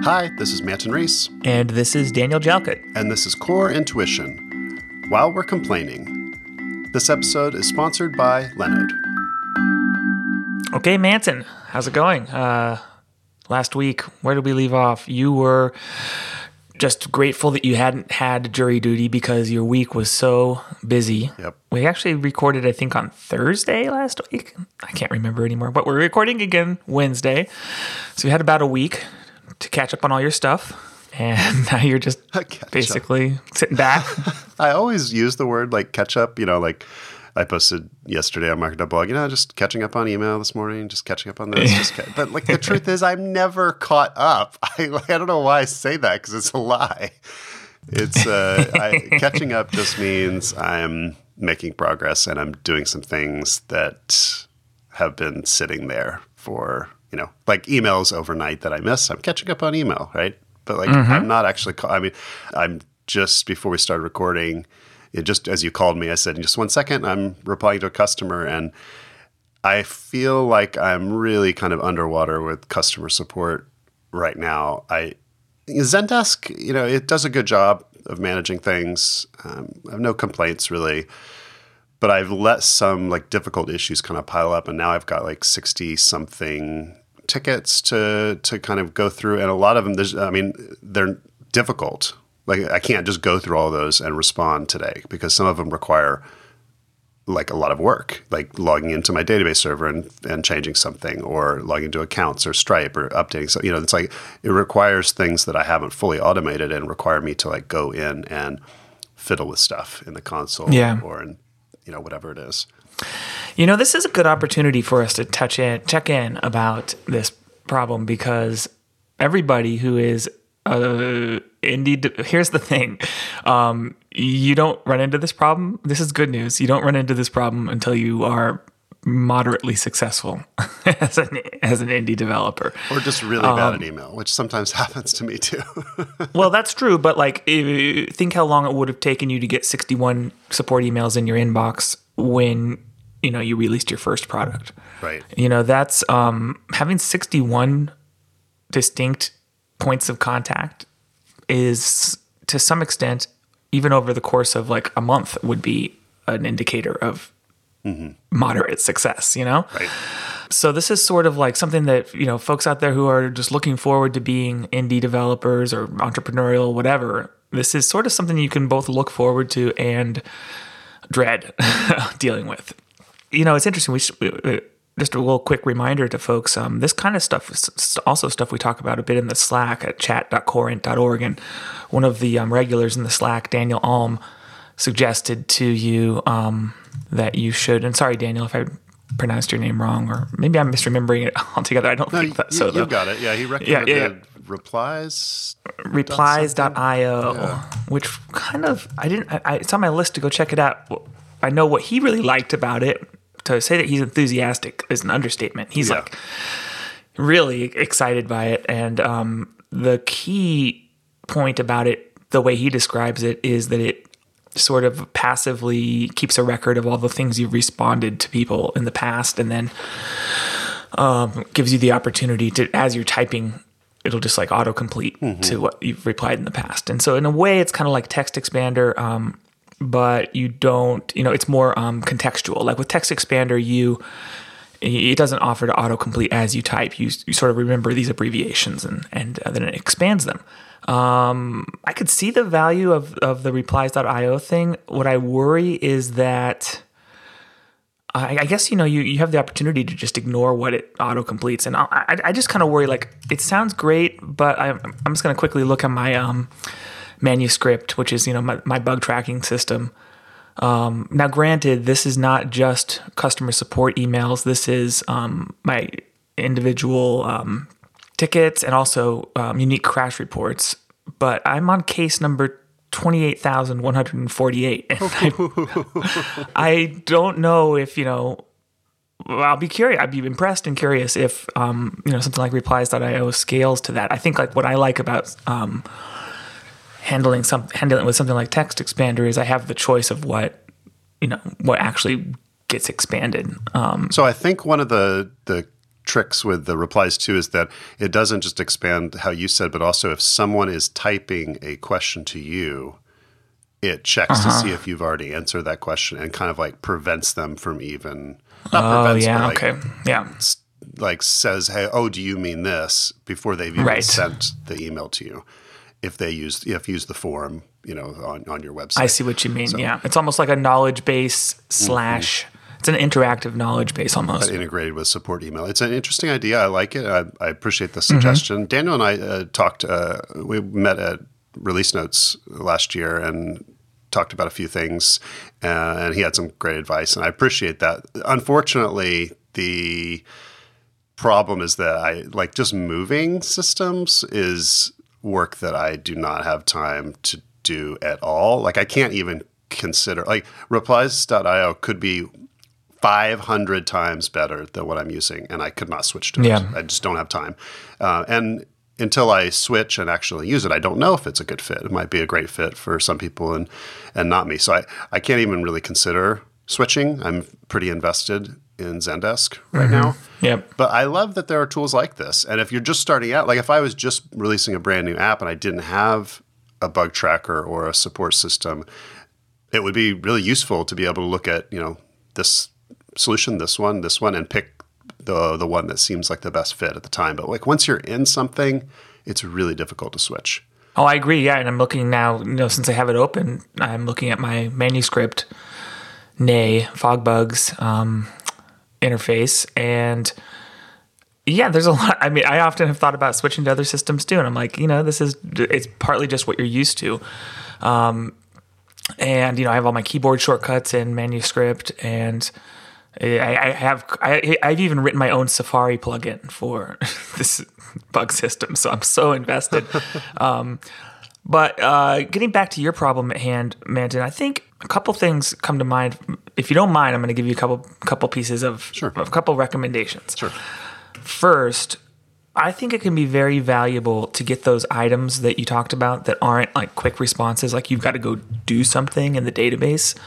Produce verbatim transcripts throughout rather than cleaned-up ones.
Hi, this is Manton Reese. And this is Daniel Jalkut. And this is Core Intuition. While we're complaining, this episode is sponsored by Linode. Okay, Manton, how's it going? Uh, last week, where did we leave off? You were just grateful that you hadn't had jury duty because your week was so busy. Yep. We actually recorded, I think, on Thursday last week. I can't remember anymore, but we're recording again Wednesday. So you had about a week to catch up on all your stuff. And now you're just basically sitting back. I always use the word like catch up, you know, like I posted yesterday on Market.blog, you know, just catching up on email this morning, just catching up on this. Just ca- but like the truth is I'm never caught up. I, like, I don't know why I say that because it's a lie. It's uh, I, catching up just means I'm making progress and I'm doing some things that have been sitting there for, you know, like emails overnight that I miss. I'm catching up on email, right? But like mm-hmm. I'm not actually, call- I mean, I'm just before we started recording, it just as you called me, I said, in just one second, I'm replying to a customer. And I feel like I'm really kind of underwater with customer support right now. I Zendesk, you know, it does a good job of managing things. Um, I have no complaints really, but I've let some like difficult issues kind of pile up. And now I've got like sixty something tickets to, to kind of go through. And a lot of them, there's, I mean, they're difficult. Like I can't just go through all those and respond today because some of them require like a lot of work, like logging into my database server and, and changing something or logging into accounts or Stripe or updating. So, you know, it's like it requires things that I haven't fully automated and require me to like go in and fiddle with stuff in the console yeah. or in, you know, whatever it is. You know, this is a good opportunity for us to touch in, check in about this problem because everybody who is Uh, indeed, here's the thing. Um, you don't run into this problem. This is good news. You don't run into this problem until you are moderately successful as an as an indie developer. Or just really bad um, at email, which sometimes happens to me too. Well, that's true. But like, think how long it would have taken you to get sixty-one support emails in your inbox when, you know, you released your first product. Right. You know, that's um, having sixty-one distinct points of contact is to some extent, even over the course of like a month, would be an indicator of mm-hmm. moderate success, you know? Right. So this is sort of like something that, you know, folks out there who are just looking forward to being indie developers or entrepreneurial, whatever, this is sort of something you can both look forward to and dread dealing with. You know, it's interesting. We should, Just a little quick reminder to folks, um, this kind of stuff is also stuff we talk about a bit in the Slack at chat dot corint dot org. And one of the um, regulars in the Slack, Daniel Alm, suggested to you um, that you should, and sorry, Daniel, if I pronounced your name wrong, or maybe I'm misremembering it altogether. I don't no, think that. You, so, you though. got it. Yeah, he recommended yeah, yeah. replies. Replies dot io, yeah. which kind of, I didn't, I, it's on my list to go check it out. I know what he really liked about it. To say that he's enthusiastic is an understatement. He's yeah. like really excited by it. And um, the key point about it, the way he describes it, is that it sort of passively keeps a record of all the things you've responded to people in the past and then um, gives you the opportunity to, as you're typing, it'll just like autocomplete mm-hmm. to what you've replied in the past. And so in a way, it's kind of like Text Expander, um, but you don't, you know, it's more um, contextual. Like with Text Expander, you, it doesn't offer to autocomplete as you type. You, you sort of remember these abbreviations and, and uh, then it expands them. Um, I could see the value of, of the replies dot io thing. What I worry is that, I, I guess, you know, you, you have the opportunity to just ignore what it autocompletes. And I, I, I just kind of worry, like, it sounds great, but I'm, I'm just going to quickly look at my um, manuscript, which is, you know, my, my bug tracking system. Um, now, granted, this is not just customer support emails. This is um, my individual um, tickets and also um, unique crash reports. But I'm on case number twenty-eight thousand one hundred forty-eight. And I, I don't know if, you know, I'll be curious. I'd be impressed and curious if, um, you know, something like replies dot io scales to that. I think like what I like about um, handling some handling it with something like Text Expander is I have the choice of what, you know, what actually gets expanded. Um, so I think one of the, the tricks with the replies too is that it doesn't just expand how you said, but also if someone is typing a question to you, it checks uh-huh. to see if you've already answered that question and kind of like prevents them from even not oh prevents, yeah but like, okay yeah like says, hey, oh, do you mean this, before they've even right. sent the email to you, if they use if you use the form, you know, on, on your website. I see what you mean. So, yeah, it's almost like a knowledge base slash mm-hmm. it's an interactive knowledge base almost. But integrated with support email. It's an interesting idea. I like it. I, I appreciate the suggestion. Mm-hmm. Daniel and I uh, talked, uh, we met at Release Notes last year and talked about a few things, uh, and he had some great advice, and I appreciate that. Unfortunately, the problem is that I like just moving systems is work that I do not have time to do at all. Like I can't even consider, like replies dot io could be five hundred times better than what I'm using, and I could not switch to yeah. it. I just don't have time. Uh, and until I switch and actually use it, I don't know if it's a good fit. It might be a great fit for some people and and not me. So I, I can't even really consider switching. I'm pretty invested in Zendesk right mm-hmm. now. Yep. But I love that there are tools like this. And if you're just starting out, like if I was just releasing a brand new app and I didn't have a bug tracker or a support system, it would be really useful to be able to look at, you know, this solution, this one, this one, and pick the the one that seems like the best fit at the time. But like once you're in something, it's really difficult to switch. Oh, I agree. Yeah, and I'm looking now, you know, since I have it open, I'm looking at my manuscript, nay, FogBug's um, interface, and yeah, there's a lot. I mean, I often have thought about switching to other systems too, and I'm like, you know, this is it's partly just what you're used to. Um, and you know, I have all my keyboard shortcuts in Manuscript, and I, I have I, I've even written my own Safari plugin for this bug system, so I'm so invested. um, but uh, getting back to your problem at hand, Manton, I think a couple things come to mind. If you don't mind, I'm going to give you a couple couple pieces of sure. a couple recommendations. Sure. First, I think it can be very valuable to get those items that you talked about that aren't like quick responses, like you've got to go do something in the database.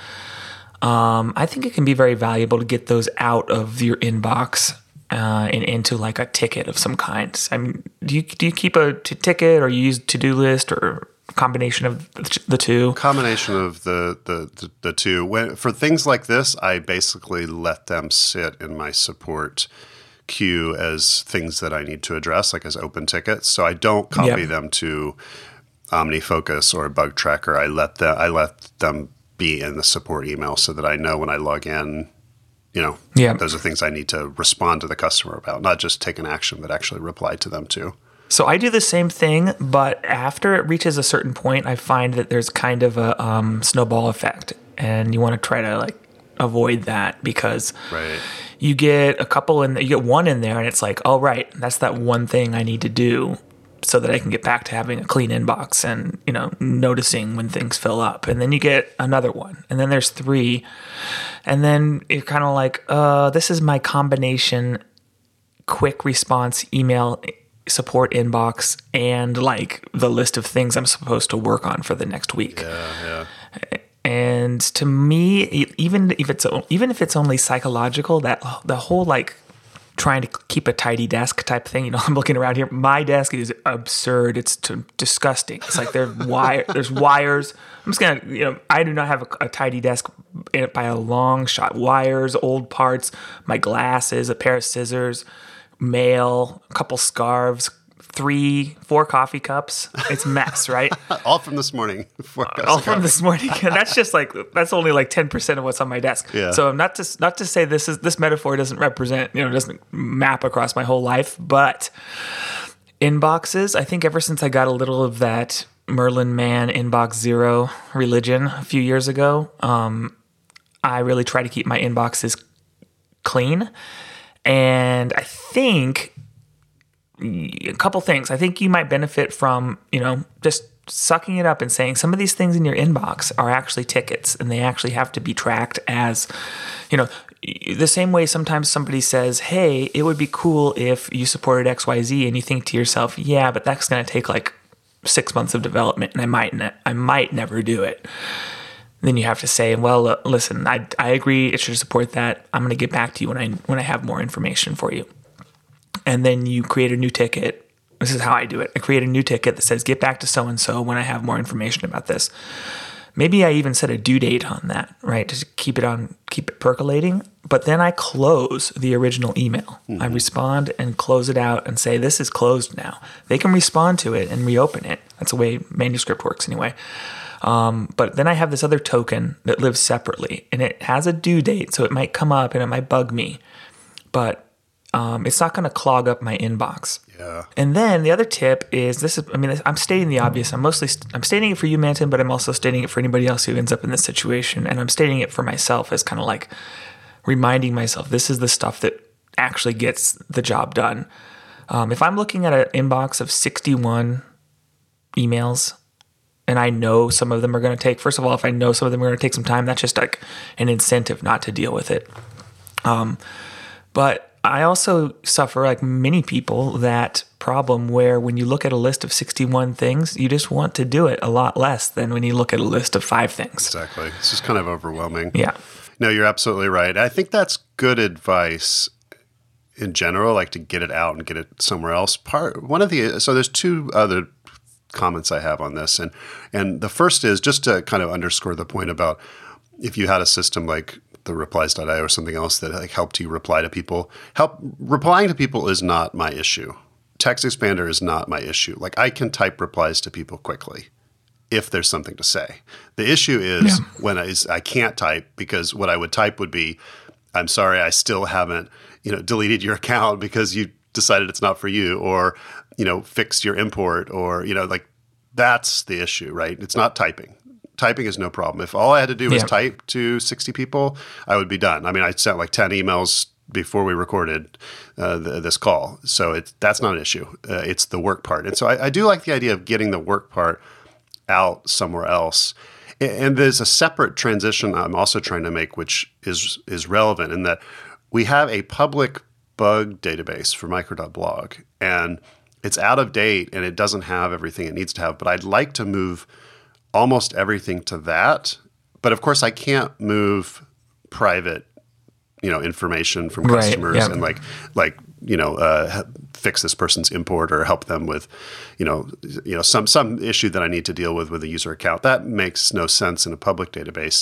Um, I think it can be very valuable to get those out of your inbox uh, and into like a ticket of some kind. I mean, do you do you keep a t- ticket, or you use to-do list, or a combination of the two? Combination of the the the, the two. When, for things like this, I basically let them sit in my support queue as things that I need to address, like as open tickets. So I don't copy yep. them to OmniFocus or Bug Tracker. I let them I let them be in the support email so that I know when I log in, you know, yeah. those are things I need to respond to the customer about, not just take an action, but actually reply to them too. So I do the same thing, but after it reaches a certain point, I find that there's kind of a um, snowball effect, and you want to try to like avoid that, because right. you get a couple in, you get one in there, and it's like, oh right, that's that one thing I need to do so that I can get back to having a clean inbox and, you know, noticing when things fill up. And then you get another one, and then there's three, and then you're kind of like, uh, this is my combination quick response email support inbox and like the list of things I'm supposed to work on for the next week. Yeah, yeah. And to me, even if it's even if it's only psychological, that the whole like trying to keep a tidy desk type thing, you know, I'm looking around here. My desk is absurd. It's t- disgusting. It's like there's wire, there's wires. I'm just gonna, you know, I do not have a, a tidy desk by a long shot. Wires, old parts, my glasses, a pair of scissors, mail, a couple scarves, three, four coffee cups. It's a mess, right? All from this morning. Four cups All of from coffee. this morning. And that's just like, that's only like ten percent of what's on my desk. Yeah. So not to, not to say this is, this metaphor doesn't represent, you know, doesn't map across my whole life, but inboxes, I think ever since I got a little of that Merlin Mann inbox zero religion a few years ago, um, I really try to keep my inboxes clean. And I think a couple things. I think you might benefit from, you know, just sucking it up and saying some of these things in your inbox are actually tickets, and they actually have to be tracked as, you know, the same way sometimes somebody says, hey, it would be cool if you supported X Y Z, and you think to yourself, yeah, but that's going to take like six months of development, and I might ne- I might never do it. Then you have to say, well, uh, listen, I I agree it should support that. I'm going to get back to you when I when I have more information for you. and then you create a new ticket. This is how I do it. I create a new ticket that says, get back to so-and-so when I have more information about this. Maybe I even set a due date on that, right? Just keep it on, keep it percolating. But then I close the original email. Mm-hmm. I respond and close it out and say, this is closed now. They can respond to it and reopen it. That's the way manuscript works anyway. Um, but then I have this other token that lives separately, and it has a due date, so it might come up and it might bug me. But um, it's not going to clog up my inbox. Yeah. And then the other tip is this is, I mean, I'm stating the obvious. I'm mostly, I'm stating it for you, Manton, but I'm also stating it for anybody else who ends up in this situation. And I'm stating it for myself as kind of like reminding myself, this is the stuff that actually gets the job done. Um, if I'm looking at an inbox of sixty-one emails and I know some of them are going to take, first of all, if I know some of them are going to take some time, that's just like an incentive not to deal with it. Um, but I also suffer, like many people, that problem where when you look at a list of sixty-one things, you just want to do it a lot less than when you look at a list of five things. Exactly. It's just kind of overwhelming. Yeah. No, you're absolutely right. I think that's good advice in general, like to get it out and get it somewhere else. Part one of the so there's two other comments I have on this, and and the first is just to kind of underscore the point about if you had a system like the replies dot i o or something else that like helped you reply to people. Help replying to people is not my issue. TextExpander is not my issue. Like I can type replies to people quickly if there's something to say. The issue is yeah. when I, I can't type, because what I would type would be, I'm sorry, I still haven't, you know, deleted your account because you decided it's not for you, or, you know, fixed your import, or, you know, like that's the issue, right? It's not typing. Typing is no problem. If all I had to do was yeah. type to sixty people, I would be done. I mean, I sent like ten emails before we recorded uh, the, this call. So it's, that's not an issue. Uh, it's the work part. And so I, I do like the idea of getting the work part out somewhere else. And, and there's a separate transition I'm also trying to make, which is is relevant in that we have a public bug database for micro dot blog, and it's out of date and it doesn't have everything it needs to have. But I'd like to move almost everything to that. But of course, I can't move private, you know, information from customers right, yeah. and like, like you know, uh, fix this person's import or help them with, you know, you know, some some issue that I need to deal with with a user account. That makes no sense in a public database.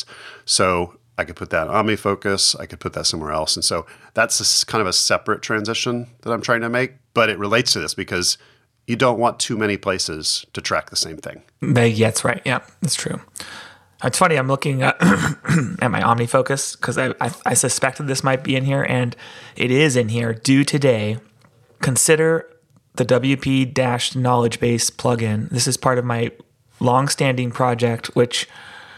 So I could put that on OmniFocus. I could put that somewhere else. And so that's a, kind of a separate transition that I'm trying to make. But it relates to this because you don't want too many places to track the same thing. They, yeah, that's right. Yeah, that's true. It's funny. I'm looking at, at my OmniFocus because I, I, I suspected this might be in here, and it is in here. Due today, consider the W P-knowledge base plugin. This is part of my long-standing project, which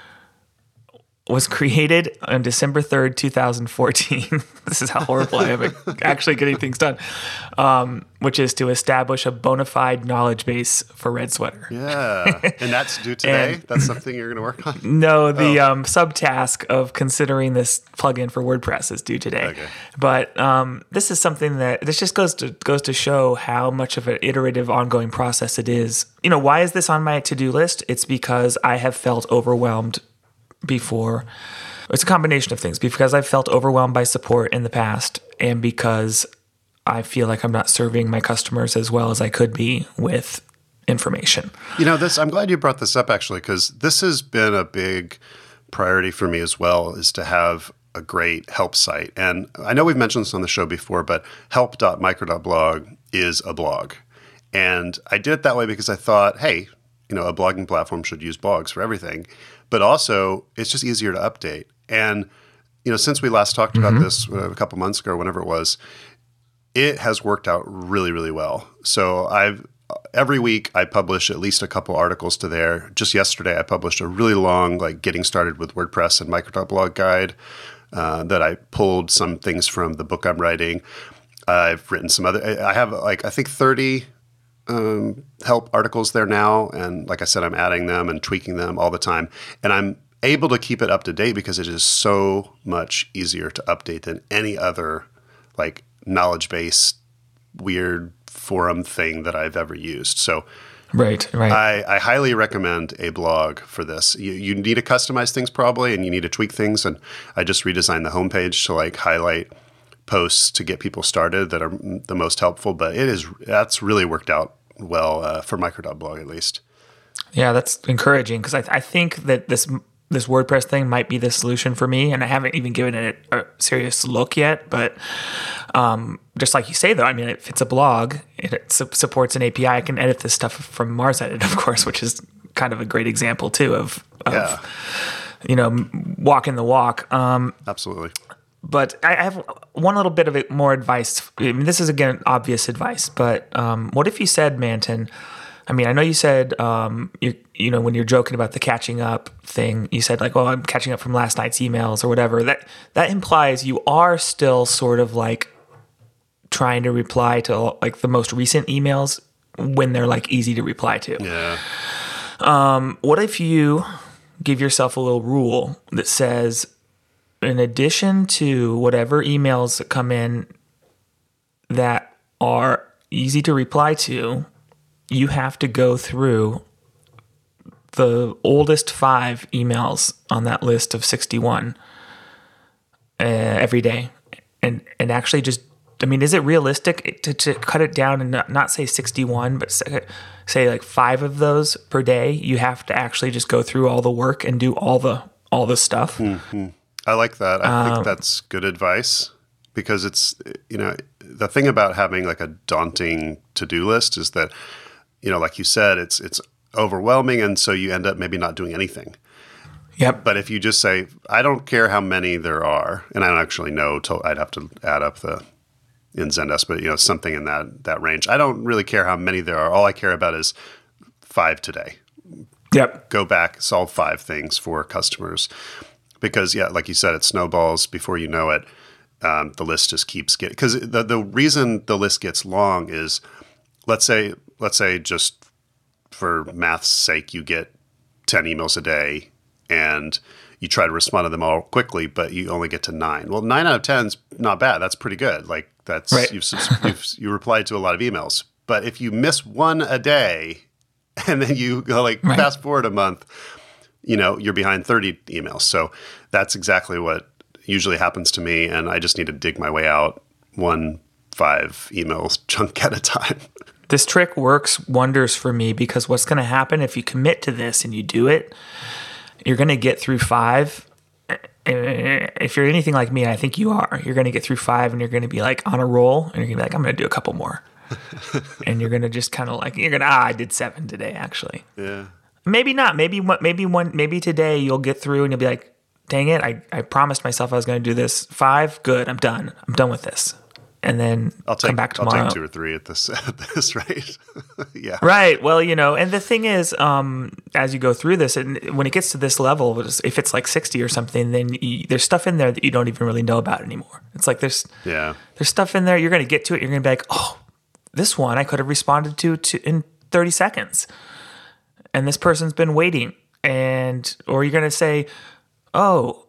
was created on December third, twenty fourteen. This is how horrible I am at actually getting things done. Um, which is to establish a bona fide knowledge base for Red Sweater. Yeah. And that's due today? And, that's something you're going to work on? No, the oh. um, subtask of considering this plugin for WordPress is due today. Okay. But um, this is something that, this just goes to goes to show how much of an iterative ongoing process it is. You know, why is this on my to-do list? It's because I have felt overwhelmed before. It's a combination of things, because I've felt overwhelmed by support in the past, and because I feel like I'm not serving my customers as well as I could be with information. You know, this, I'm glad you brought this up actually, because this has been a big priority for me as well, is to have a great help site. And I know we've mentioned this on the show before, but help dot micro dot blog is a blog. And I did it that way because I thought, hey, you know, a blogging platform should use blogs for everything. But also, it's just easier to update. And, you know, since we last talked mm-hmm. about this a couple months ago, whenever it was, it has worked out really, really well. So I've every week I publish at least a couple articles to there. Just yesterday, I published a really long, like, getting started with WordPress and micro dot blog guide uh, that I pulled some things from the book I'm writing. I've written some other. I have like I think thirty Um, help articles there now. And like I said, I'm adding them and tweaking them all the time. And I'm able to keep it up to date because it is so much easier to update than any other like knowledge base, weird forum thing that I've ever used. So right, right. I, I highly recommend a blog for this. You, you need to customize things probably, and you need to tweak things. And I just redesigned the homepage to like highlight posts to get people started that are the most helpful. But it is that's really worked out well uh, for Micro.blog at least. Yeah, that's encouraging because I, I think that this this WordPress thing might be the solution for me, and I haven't even given it a serious look yet. But um, just like you say, though, I mean, if it's a blog, it su- supports an A P I. I can edit this stuff from MarsEdit, of course, which is kind of a great example too of, of yeah. you know, walking the walk. Um, Absolutely. But I have one little bit of it more advice. I mean, this is, again, obvious advice, but um, what if you said, Manton, I mean, I know you said, um, you you know, when you're joking about the catching up thing, you said like, oh, I'm catching up from last night's emails or whatever. That that implies you are still sort of like trying to reply to like the most recent emails when they're like easy to reply to. Yeah. Um, what if you give yourself a little rule that says, in addition to whatever emails that come in that are easy to reply to, you have to go through the oldest five emails on that list of sixty-one uh, every day. And and actually just, I mean, is it realistic to, to cut it down and not, not say sixty-one, but say, say like five of those per day? You have to actually just go through all the work and do all the all the stuff. Mm-hmm. I like that. I Um, think that's good advice because it's, you know, the thing about having like a daunting to-do list is that, you know, like you said, it's it's overwhelming, and so you end up maybe not doing anything. Yep. But if you just say, I don't care how many there are, and I don't actually know, to, I'd have to add up the in Zendesk, but you know, something in that that range. I don't really care how many there are. All I care about is five today. Yep. Go back, solve five things for customers. Because, yeah, like you said, it snowballs before you know it. Um, the list just keeps getting – because the, the reason the list gets long is, let's say, let's say just for math's sake, you get ten emails a day and you try to respond to them all quickly, but you only get to nine. Well, nine out of ten is not bad. That's pretty good. Like that's right. you've, you've you replied to a lot of emails. But if you miss one a day and then you go like right. fast forward a month – you know, you're behind thirty emails. So that's exactly what usually happens to me. And I just need to dig my way out one, five emails chunk at a time. This trick works wonders for me because what's going to happen if you commit to this and you do it, you're going to get through five. If you're anything like me, I think you are, you're going to get through five and you're going to be like on a roll and you're going to be like, I'm going to do a couple more. And you're going to just kind of like, you're going to, ah, I did seven today, actually. Yeah. Maybe not. Maybe maybe one. Maybe today you'll get through and you'll be like, "Dang it! I, I promised myself I was going to do this. Five, good. I'm done. I'm done with this." And then I'll take, come back tomorrow. I'll take two or three at this at this rate. Yeah. Right. Well, you know, and the thing is, um, as you go through this, and when it gets to this level, if it's like sixty or something, then you, there's stuff in there that you don't even really know about anymore. It's like there's yeah there's stuff in there. You're going to get to it. You're going to be like, "Oh, this one I could have responded to, to in thirty seconds." And this person's been waiting, and or you're gonna say, "Oh,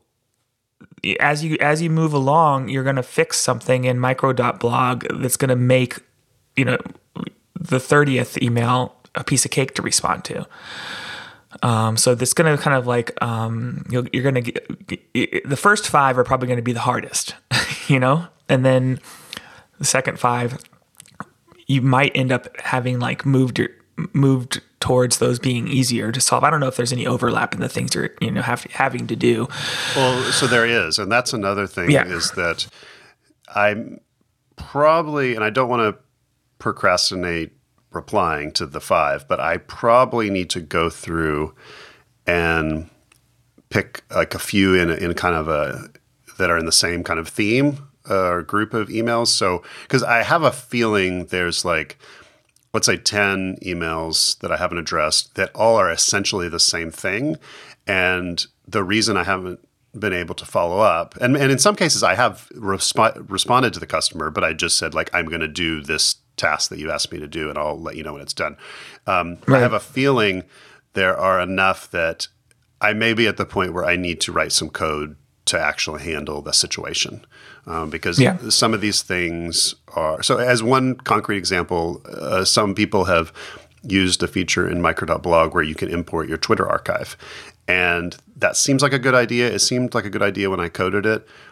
as you as you move along, you're gonna fix something in Micro.blog that's gonna make, you know, the thirtieth email a piece of cake to respond to." Um, so that's gonna kind of like um, you're, you're gonna get, the first five are probably gonna be the hardest, you know, and then the second five, you might end up having like moved your moved towards those being easier to solve. I don't know if there's any overlap in the things you're, you know, have, having to do. Well, so there is. And that's another thing yeah. is that I'm probably, and I don't want to procrastinate replying to the five, but I probably need to go through and pick like a few in, in kind of a, that are in the same kind of theme uh, or group of emails. So, because I have a feeling there's like, let's say ten emails that I haven't addressed that all are essentially the same thing. And the reason I haven't been able to follow up, and, and in some cases I have resp- responded to the customer, but I just said like, I'm going to do this task that you asked me to do and I'll let you know when it's done. Um, right. I have a feeling there are enough that I may be at the point where I need to write some code to actually handle the situation. Um, because yeah. some of these things are – so as one concrete example, uh, some people have used a feature in Micro.blog where you can import your Twitter archive. And that seems like a good idea. It seemed like a good idea when I coded it.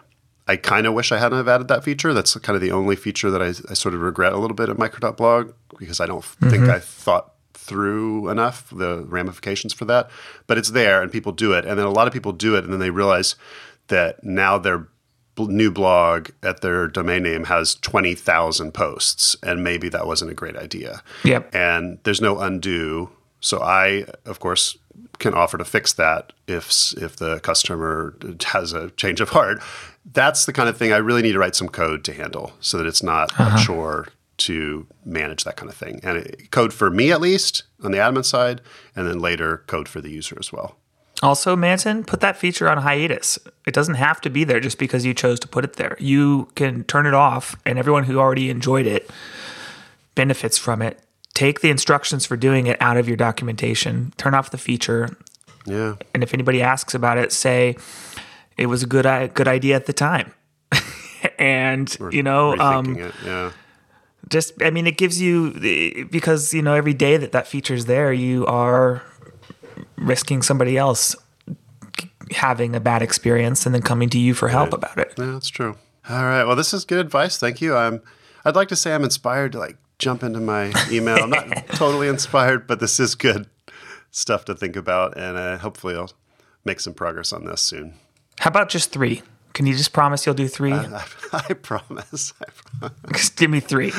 I kind of wish I hadn't have added that feature. That's kind of the only feature that I, I sort of regret a little bit at Micro.blog because I don't mm-hmm. think I thought through enough the ramifications for that. But it's there and people do it. And then a lot of people do it and then they realize that now their new blog at their domain name has twenty thousand posts and maybe that wasn't a great idea. Yep. And there's no undo. So I, of course, can offer to fix that if if the customer has a change of heart. That's the kind of thing I really need to write some code to handle so that it's not uh-huh. a chore to manage that kind of thing. And it, code for me at least on the admin side, and then later code for the user as well. Also, Manton, put that feature on hiatus. It doesn't have to be there just because you chose to put it there. You can turn it off, and everyone who already enjoyed it benefits from it. Take the instructions for doing it out of your documentation. Turn off the feature. Yeah. And if anybody asks about it, say it was a good good idea at the time. and, We're you know, um, um, it. Yeah. just, I mean, it gives you, because, you know, every day that that feature's there, you are risking somebody else having a bad experience and then coming to you for help right. about it. Yeah, that's true. All right. Well, this is good advice. Thank you. I'm, I'd like to say I'm inspired to like jump into my email. I'm not totally inspired, but this is good stuff to think about. And uh, hopefully I'll make some progress on this soon. How about just three? Can you just promise you'll do three? I, I, I promise. I promise. Just give me three.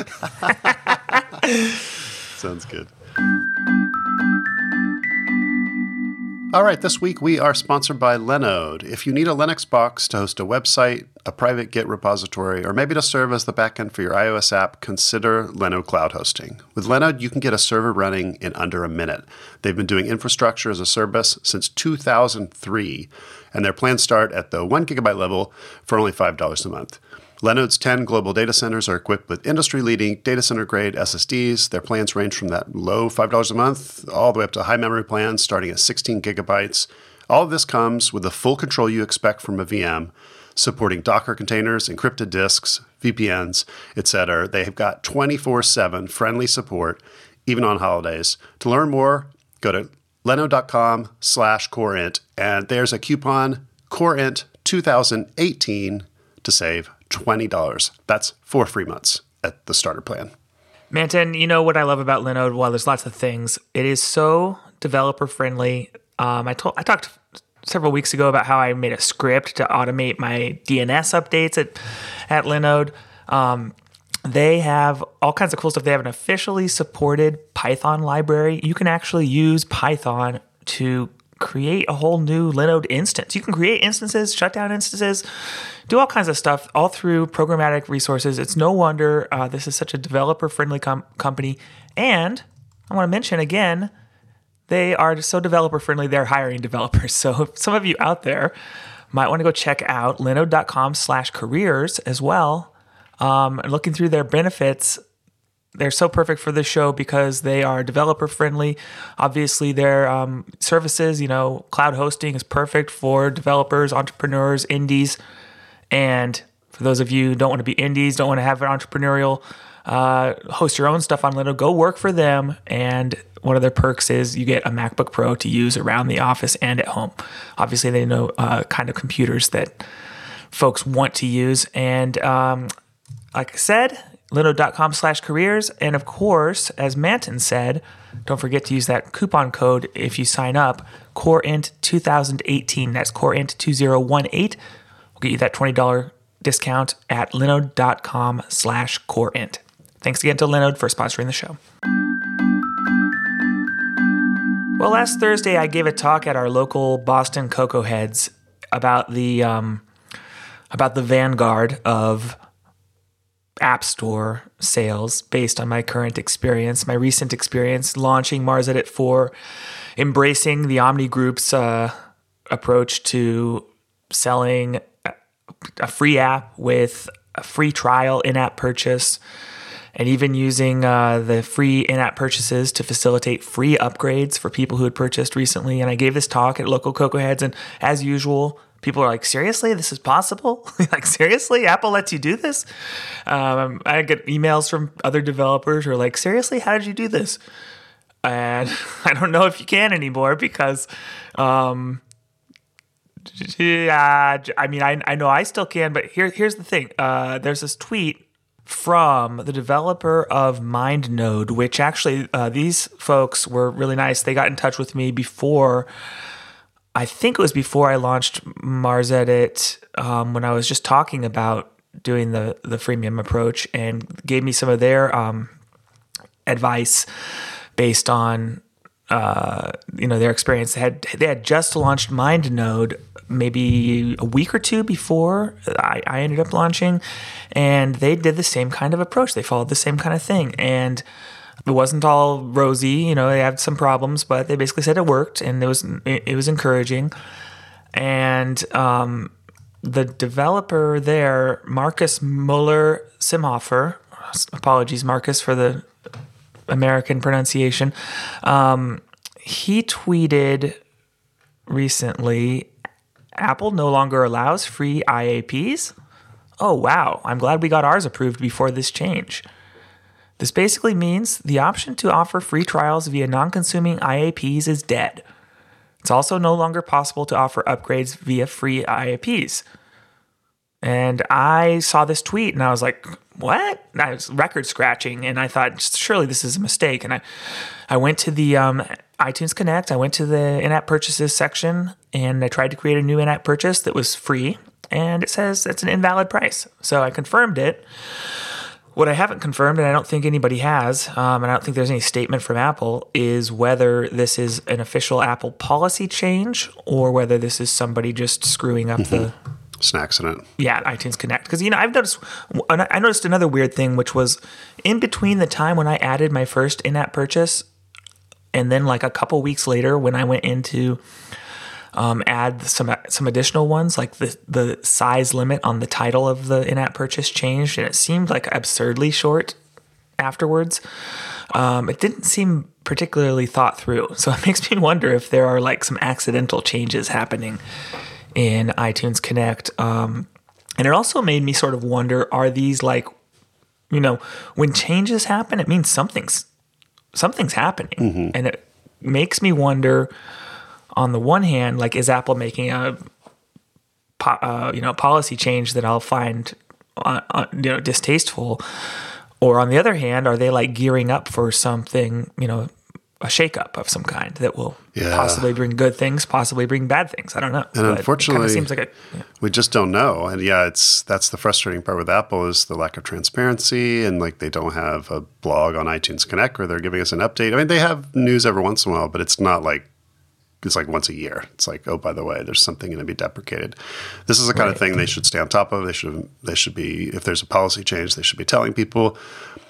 Sounds good. All right, this week we are sponsored by Linode. If you need a Linux box to host a website, a private Git repository, or maybe to serve as the backend for your iOS app, consider Linode Cloud Hosting. With Linode, you can get a server running in under a minute. They've been doing infrastructure as a service since two thousand three, and their plans start at the one gigabyte level for only five dollars a month. Linode's ten global data centers are equipped with industry-leading data center-grade S S Ds. Their plans range from that low five dollars a month all the way up to high memory plans starting at sixteen gigabytes. All of this comes with the full control you expect from a V M, supporting Docker containers, encrypted disks, V P Ns, et cetera. They've got twenty-four seven friendly support, even on holidays. To learn more, go to linode.com slash coreint, and there's a coupon, coreint twenty eighteen, to save twenty dollars. That's four free months at the starter plan. Manton, you know what I love about Linode? Well, there's lots of things. It is so developer friendly. Um, I told I talked several weeks ago about how I made a script to automate my D N S updates at at Linode. Um, they have all kinds of cool stuff. They have an officially supported Python library. You can actually use Python to create a whole new Linode instance. You can create instances, shut down instances, do all kinds of stuff, all through programmatic resources. It's no wonder uh, this is such a developer-friendly com- company. And I want to mention again, they are just so developer-friendly, they're hiring developers. So if some of you out there might want to go check out linode.com slash careers as well. Um, and looking through their benefits, they're so perfect for this show because they are developer friendly. Obviously, their um, services, you know, cloud hosting is perfect for developers, entrepreneurs, indies. And for those of you who don't want to be indies, don't want to have an entrepreneurial, uh, host your own stuff on Linode, go work for them. And one of their perks is you get a MacBook Pro to use around the office and at home. Obviously, they know uh, kind of computers that folks want to use. And um, like I said, linode.com slash careers. And of course, as Manton said, don't forget to use that coupon code if you sign up, coreint twenty eighteen. That's coreint two thousand eighteen. We'll get you that twenty dollars discount at linode.com slash coreint. Thanks again to Linode for sponsoring the show. Well, last Thursday, I gave a talk at our local Boston Cocoa Heads about the um, about the vanguard of App Store sales based on my current experience, my recent experience launching Marsedit four, embracing the Omni Group's uh, approach to selling a free app with a free trial in-app purchase, and even using uh, the free in-app purchases to facilitate free upgrades for people who had purchased recently. And I gave this talk at local Cocoa Heads, and as usual, people are like, seriously, this is possible? Like, seriously, Apple lets you do this? Um, I get emails from other developers who are like, seriously, how did you do this? And I don't know if you can anymore because um, Yeah, I mean, I I know I still can, but here here's the thing. Uh, there's this tweet from the developer of MindNode, which actually uh, these folks were really nice. They got in touch with me before. I think it was before I launched MarsEdit, um, when I was just talking about doing the the freemium approach, and gave me some of their um, advice based on uh, you know their experience. They had they had just launched MindNode maybe a week or two before I, I ended up launching, and they did the same kind of approach. They followed the same kind of thing, and it wasn't all rosy. You know, they had some problems, but they basically said it worked, and it was it was encouraging. And um, the developer there, Marcus Muller Simhofer, apologies, Marcus, for the American pronunciation, um, he tweeted recently, Apple no longer allows free I A Ps? Oh, wow. I'm glad we got ours approved before this change. This basically means the option to offer free trials via non-consuming I A Ps is dead. It's also no longer possible to offer upgrades via free I A Ps. And I saw this tweet and I was like, what? And I was record scratching, and I thought, surely this is a mistake. And I, I went to the um, iTunes Connect, I went to the in-app purchases section, and I tried to create a new in-app purchase that was free, and it says it's an invalid price. So I confirmed it. What I haven't confirmed, and I don't think anybody has, um, and I don't think there's any statement from Apple, is whether this is an official Apple policy change or whether this is somebody just screwing up mm-hmm. the... It's an accident. Yeah, iTunes Connect. Because, you know, I've noticed, I noticed another weird thing, which was in between the time when I added my first in-app purchase and then like a couple weeks later when I went into um, add some some additional ones, like the, the size limit on the title of the in-app purchase changed, and it seemed like absurdly short afterwards. Um, it didn't seem particularly thought through. So it makes me wonder if there are like some accidental changes happening in iTunes Connect. Um, and it also made me sort of wonder, are these like, you know, when changes happen, it means something's, something's happening. Mm-hmm. And it makes me wonder, on the one hand, like, is Apple making a, uh, you know, policy change that I'll find, uh, uh, you know, distasteful? Or on the other hand, are they like gearing up for something, you know, a shakeup of some kind that will yeah. possibly bring good things, possibly bring bad things. I don't know. And but unfortunately, it seems like a, yeah. we just don't know. And yeah, it's that's the frustrating part with Apple is the lack of transparency, and like they don't have a blog on iTunes Connect where they're giving us an update. I mean, they have news every once in a while, but it's not like it's like once a year. It's like, oh, by the way, there's something going to be deprecated. This is the kind right. of thing they should stay on top of. They should they should be, if there's a policy change, they should be telling people.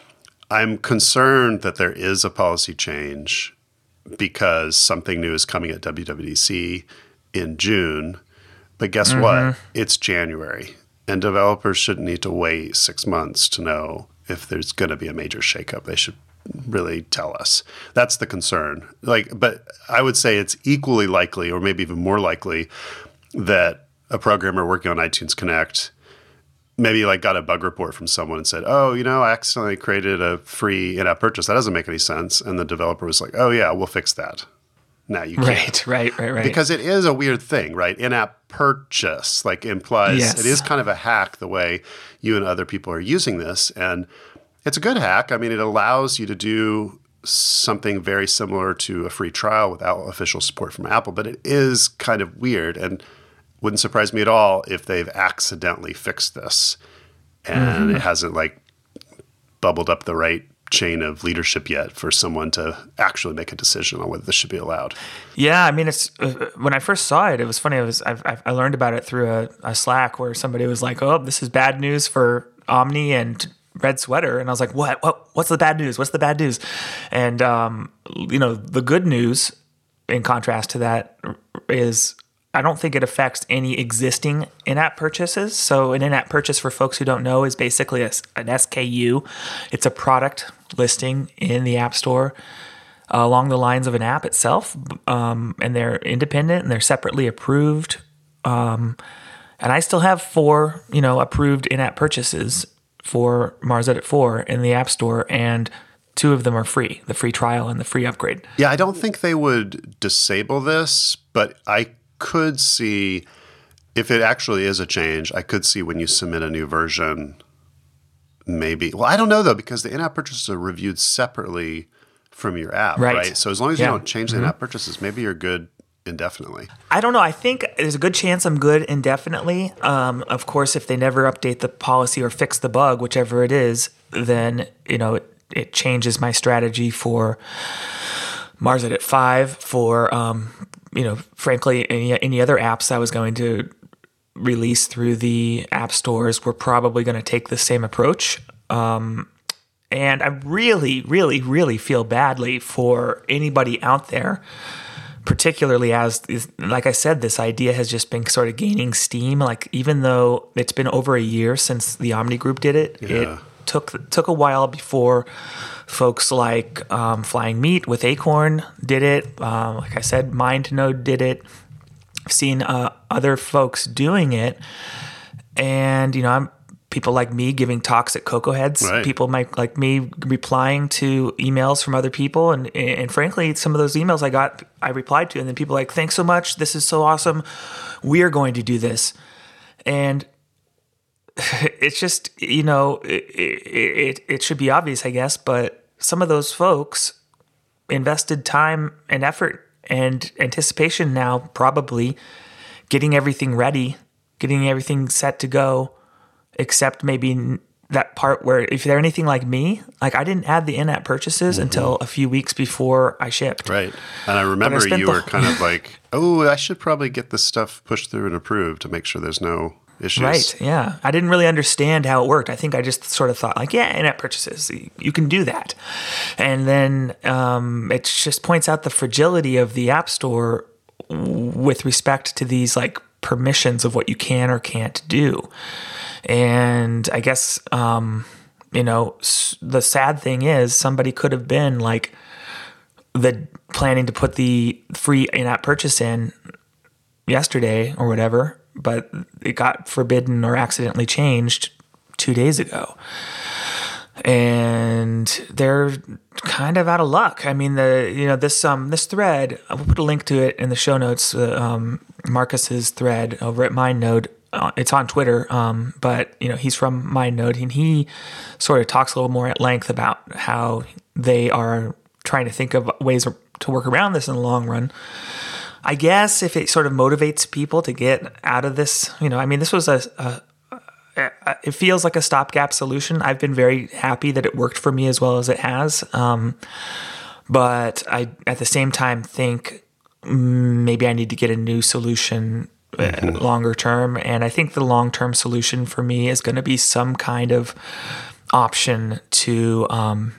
I'm concerned that there is a policy change because something new is coming at W W D C in June. But guess mm-hmm. what? It's January. And developers shouldn't need to wait six months to know if there's going to be a major shakeup. They should really tell us. That's the concern. Like, but I would say it's equally likely, or maybe even more likely, that a programmer working on iTunes Connect maybe like got a bug report from someone and said, oh, you know, I accidentally created a free in-app purchase. That doesn't make any sense. And the developer was like, oh, yeah, we'll fix that. Now you can't. Right, right, right, right. Because it is a weird thing, right? In-app purchase, like implies yes. it is kind of a hack the way you and other people are using this. And it's a good hack. I mean, it allows you to do something very similar to a free trial without official support from Apple, but it is kind of weird. And wouldn't surprise me at all if they've accidentally fixed this and mm-hmm. it hasn't like bubbled up the right chain of leadership yet for someone to actually make a decision on whether this should be allowed. Yeah, I mean, it's uh, when I first saw it, it was funny. It was I've, I learned about it through a, a Slack where somebody was like, "Oh, this is bad news for Omni and Red Sweater," and I was like, "What? What? What's the bad news? What's the bad news?" And um, you know, the good news, in contrast to that, is I don't think it affects any existing in-app purchases. So an in-app purchase, for folks who don't know, is basically a, an S K U. It's a product listing in the App Store uh, along the lines of an app itself. Um, and they're independent and they're separately approved. Um, and I still have four, you know, approved in-app purchases for MarsEdit four in the App Store, and two of them are free, the free trial and the free upgrade. Yeah, I don't think they would disable this, but I could see if it actually is a change, I could see when you submit a new version, maybe. Well, I don't know, though, because the in-app purchases are reviewed separately from your app, right? Right. So as long as Yeah. you don't change the Mm-hmm. in-app purchases, maybe you're good indefinitely. I don't know. I think there's a good chance I'm good indefinitely. Um, of course, if they never update the policy or fix the bug, whichever it is, then, you know, it, it changes my strategy for Marset five, for, um, you know, frankly, any, any other apps I was going to release through the app stores were probably going to take the same approach. Um, and I really, really, really feel badly for anybody out there, particularly as, like I said, this idea has just been sort of gaining steam. Like, even though it's been over a year since the Omni Group did it, Yeah. it took took a while before folks like um, Flying Meat with Acorn did it. Uh, like I said, MindNode did it. I've seen uh, other folks doing it, and you know, I'm people like me giving talks at Cocoa Heads. Right. People might, like me, replying to emails from other people, and and frankly, some of those emails I got, I replied to, and then people are like, "Thanks so much. This is so awesome. We are going to do this," and it's just, you know, it, it it should be obvious, I guess, but some of those folks invested time and effort and anticipation now, probably getting everything ready, getting everything set to go, except maybe that part where if they're anything like me, like I didn't add the in-app purchases mm-hmm. until a few weeks before I shipped. Right. And I remember I you the- were kind of like, oh, I should probably get this stuff pushed through and approved to make sure there's no issues. Right, yeah. I didn't really understand how it worked. I think I just sort of thought like, yeah, in-app purchases, you can do that. And then um, it just points out the fragility of the App Store with respect to these like permissions of what you can or can't do. And I guess, um, you know, the sad thing is somebody could have been like the planning to put the free in-app purchase in yesterday or whatever, but it got forbidden or accidentally changed two days ago. And they're kind of out of luck. I mean, the you know this um this thread, I will put a link to it in the show notes. Uh, um, Marcus's thread over at MindNode. Uh, it's on Twitter, um, but you know he's from MindNode, and he sort of talks a little more at length about how they are trying to think of ways to work around this in the long run. I guess if it sort of motivates people to get out of this, you know, I mean, this was a, a, a it feels like a stopgap solution. I've been very happy that it worked for me as well as it has. Um, but I, at the same time, think maybe I need to get a new solution mm-hmm. uh, longer term. And I think the long-term solution for me is going to be some kind of option to, um,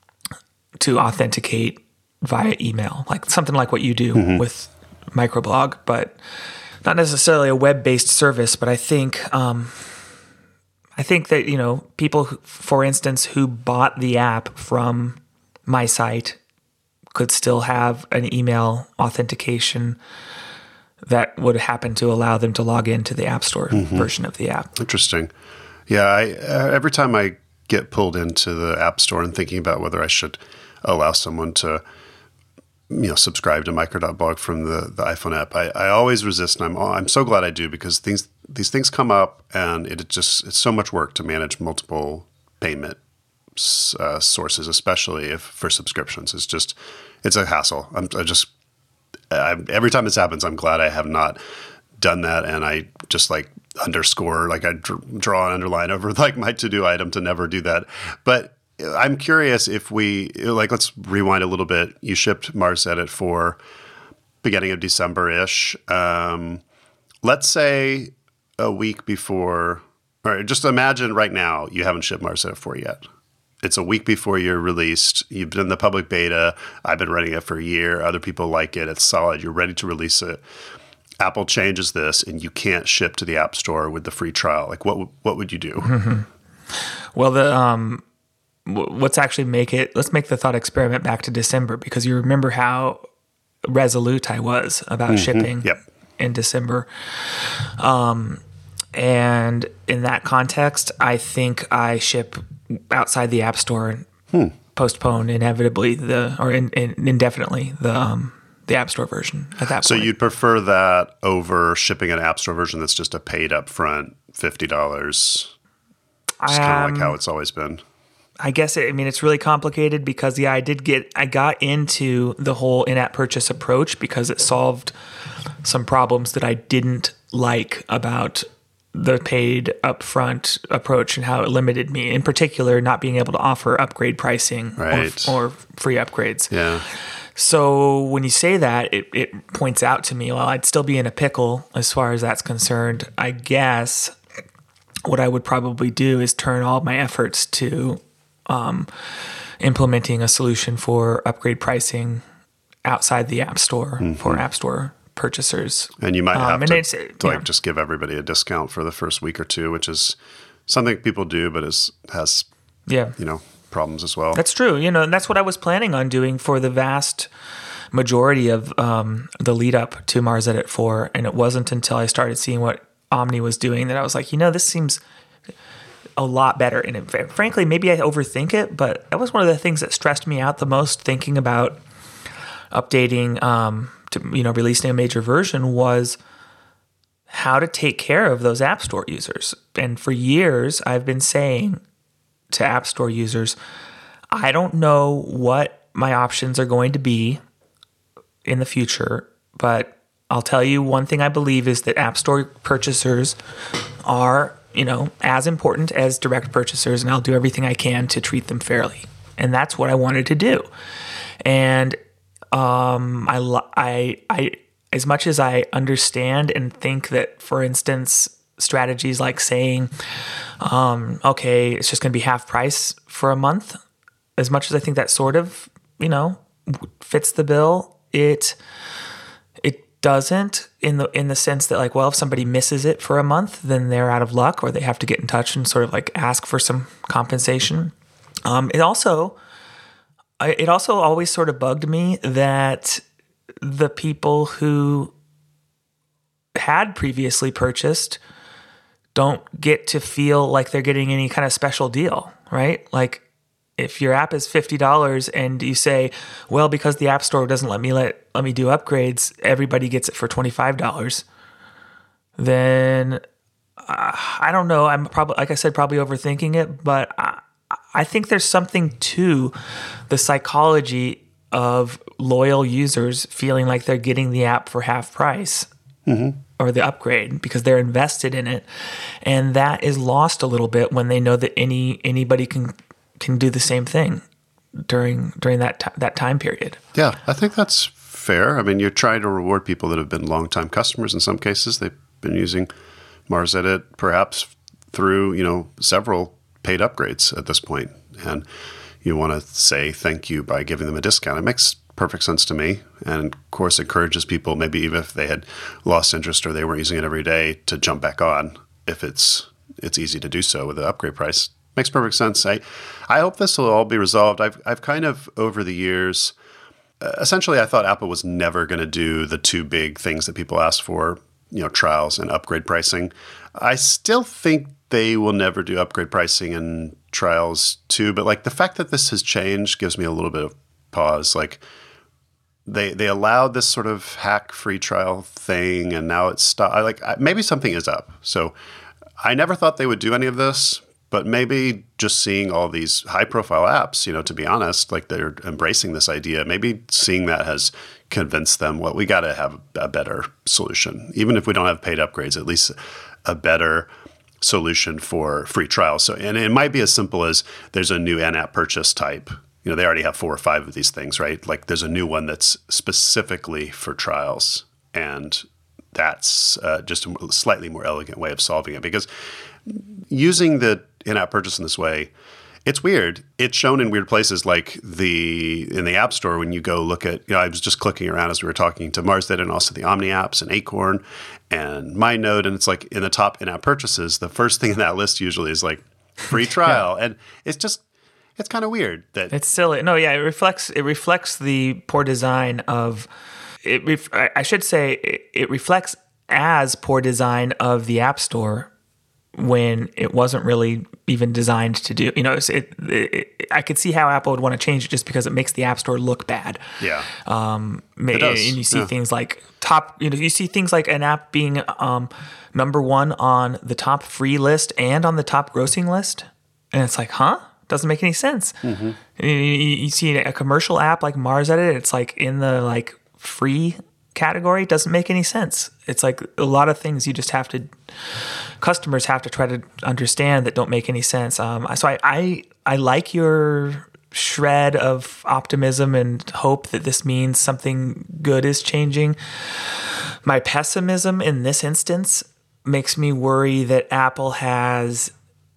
to authenticate via email, like something like what you do mm-hmm. with Microblog, but not necessarily a web-based service. But I think, um, I think that, you know, people, who, for instance, who bought the app from my site could still have an email authentication that would happen to allow them to log into the App Store mm-hmm. version of the app. Interesting. Yeah. I, uh, every time I get pulled into the App Store and thinking about whether I should allow someone to, you know, subscribe to Micro.blog from the, the iPhone app, I, I always resist, and I'm I'm so glad I do, because things these things come up, and it just it's so much work to manage multiple payment uh, sources, especially if for subscriptions. It's just it's a hassle. I'm I just I, every time this happens, I'm glad I have not done that, and I just like underscore, like I dr- draw an underline over like my to do item to never do that, but. I'm curious if we, like, let's rewind a little bit. You shipped Mars Edit for beginning of December-ish. Um, let's say a week before, or just imagine right now you haven't shipped Mars Edit four yet. It's a week before you're released. You've been in the public beta. I've been running it for a year. Other people like it. It's solid. You're ready to release it. Apple changes this, and you can't ship to the App Store with the free trial. Like, what what would you do? Mm-hmm. Well, the um. Let's actually make it, let's make the thought experiment back to December, because you remember how resolute I was about mm-hmm. shipping yep. in December. Um, and in that context, I think I ship outside the App Store and hmm. postpone inevitably the, or in, in, indefinitely the, um, the App Store version at that So point. you'd prefer that over shipping an App Store version that's just a paid upfront fifty dollars? It's kind of like how it's always been. I guess it, I mean it's really complicated because yeah, I did get I got into the whole in-app purchase approach because it solved some problems that I didn't like about the paid upfront approach and how it limited me. In particular, not being able to offer upgrade pricing right. or, or free upgrades. Yeah. So when you say that, it, it points out to me, well, I'd still be in a pickle as far as that's concerned. I guess what I would probably do is turn all my efforts to um, implementing a solution for upgrade pricing outside the App Store mm-hmm. for App Store purchasers. And you might have um, to, it's, to like yeah. just give everybody a discount for the first week or two, which is something people do, but is has yeah. you know problems as well. That's true. You know, and that's what I was planning on doing for the vast majority of um, the lead up to Mars Edit four, and it wasn't until I started seeing what Omni was doing that I was like, you know, this seems a lot better. And it, frankly, maybe I overthink it, but that was one of the things that stressed me out the most thinking about updating. Um, to, you know, releasing a major version was how to take care of those App Store users. And for years, I've been saying to App Store users, I don't know what my options are going to be in the future, but I'll tell you one thing I believe is that App Store purchasers are, you know, as important as direct purchasers, and I'll do everything I can to treat them fairly. And that's what I wanted to do. And Um, I, I, I, as much as I understand and think that, for instance, strategies like saying, um, okay, it's just going to be half price for a month, as much as I think that sort of, you know, fits the bill, it, it doesn't in the, in the sense that like, well, if somebody misses it for a month, then they're out of luck or they have to get in touch and sort of like ask for some compensation. Um, it also, I, it also always sort of bugged me that the people who had previously purchased don't get to feel like they're getting any kind of special deal, right? Like if your app is fifty dollars and you say, well, because the App Store doesn't let me let, let me do upgrades, everybody gets it for twenty-five dollars, then uh, I don't know. I'm probably, like I said, probably overthinking it, but I, I think there's something to the psychology of loyal users feeling like they're getting the app for half price mm-hmm. or the upgrade because they're invested in it. And that is lost a little bit when they know that any anybody can can do the same thing during during that t- that time period. Yeah, I think that's fair. I mean, you're trying to reward people that have been longtime customers. In some cases, they've been using Mars Edit perhaps through, you know, several paid upgrades at this point, and you want to say thank you by giving them a discount. It makes perfect sense to me, and of course encourages people, maybe even if they had lost interest or they weren't using it every day, to jump back on if it's it's easy to do so with the upgrade price. Makes perfect sense. I I hope this will all be resolved. I've I've kind of over the years, uh, essentially I thought Apple was never going to do the two big things that people asked for, you know, trials and upgrade pricing. I still think they will never do upgrade pricing and trials too, but like the fact that this has changed gives me a little bit of pause. Like they they allowed this sort of hack free trial thing, and now it's stopped. Like maybe something is up. So I never thought they would do any of this, but maybe just seeing all these high profile apps, you know, to be honest, like they're embracing this idea. Maybe seeing that has convinced them, well, we got to have a better solution, even if we don't have paid upgrades. At least a better solution for free trials. So, and it might be as simple as there's a new in-app purchase type. You know, they already have four or five of these things, right? Like there's a new one that's specifically for trials, and that's uh, just a slightly more elegant way of solving it. Because using the in-app purchase in this way, it's weird. It's shown in weird places, like the in the App Store when you go look at. You know, I was just clicking around as we were talking to Mars Edit and also the Omni apps and Acorn and MindNode, and it's like in the top in-app purchases, the first thing in that list usually is like free trial, yeah. And it's just it's kind of weird that it's silly. No, yeah, it reflects it reflects the poor design of it. Ref, I should say it, it reflects as poor design of the App Store when it wasn't really even designed to do. You know, it, it, it, I could see how Apple would want to change it just because it makes the App Store look bad. Yeah. Um, It does. And you see Yeah. things like top, you know, you see things like an app being um, number one on the top free list and on the top grossing list. And it's like, huh? Doesn't make any sense. Mm-hmm. You, you see a commercial app like Mars Edit, it's like in the like free category. It doesn't make any sense. It's like a lot of things you just have to, customers have to try to understand that don't make any sense. Um, so I, I, I like your shred of optimism and hope that this means something good is changing. My pessimism in this instance makes me worry that Apple has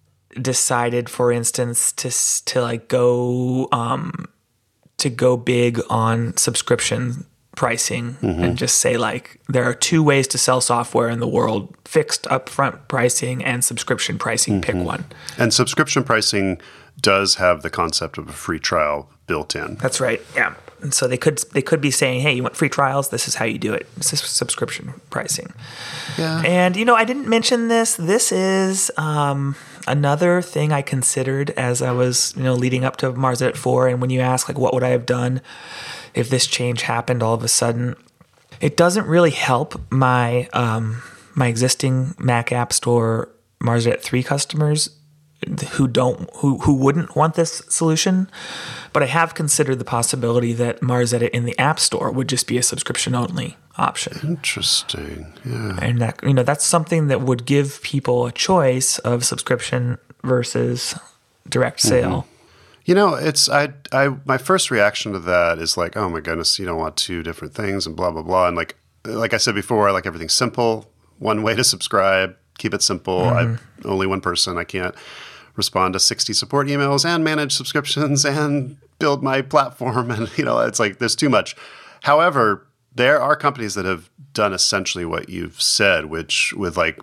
decided, for instance, to to like go um, to go big on subscription pricing mm-hmm. and just say like there are two ways to sell software in the world: fixed upfront pricing and subscription pricing. Mm-hmm. Pick one. And subscription pricing does have the concept of a free trial built in. That's right. Yeah. And so they could they could be saying, hey, you want free trials? This is how you do it. This is subscription pricing. Yeah. And, you know, I didn't mention this. This is um, another thing I considered as I was, you know, leading up to Mars Edit four. And when you ask, like, what would I have done if this change happened all of a sudden? It doesn't really help my um, my existing Mac App Store Mars Edit three customers who don't who who wouldn't want this solution, but I have considered the possibility that Mars Edit in the App Store would just be a subscription only option. Interesting. Yeah. And that, you know, that's something that would give people a choice of subscription versus direct sale. Mm-hmm. You know, it's I I my first reaction to that is like, oh my goodness, you don't want two different things and blah blah blah. And like like I said before, I like everything simple, one way to subscribe, keep it simple. Mm-hmm. I'm only one person. I can't respond to sixty support emails and manage subscriptions and build my platform. And, you know, it's like there's too much. However, there are companies that have done essentially what you've said, which with like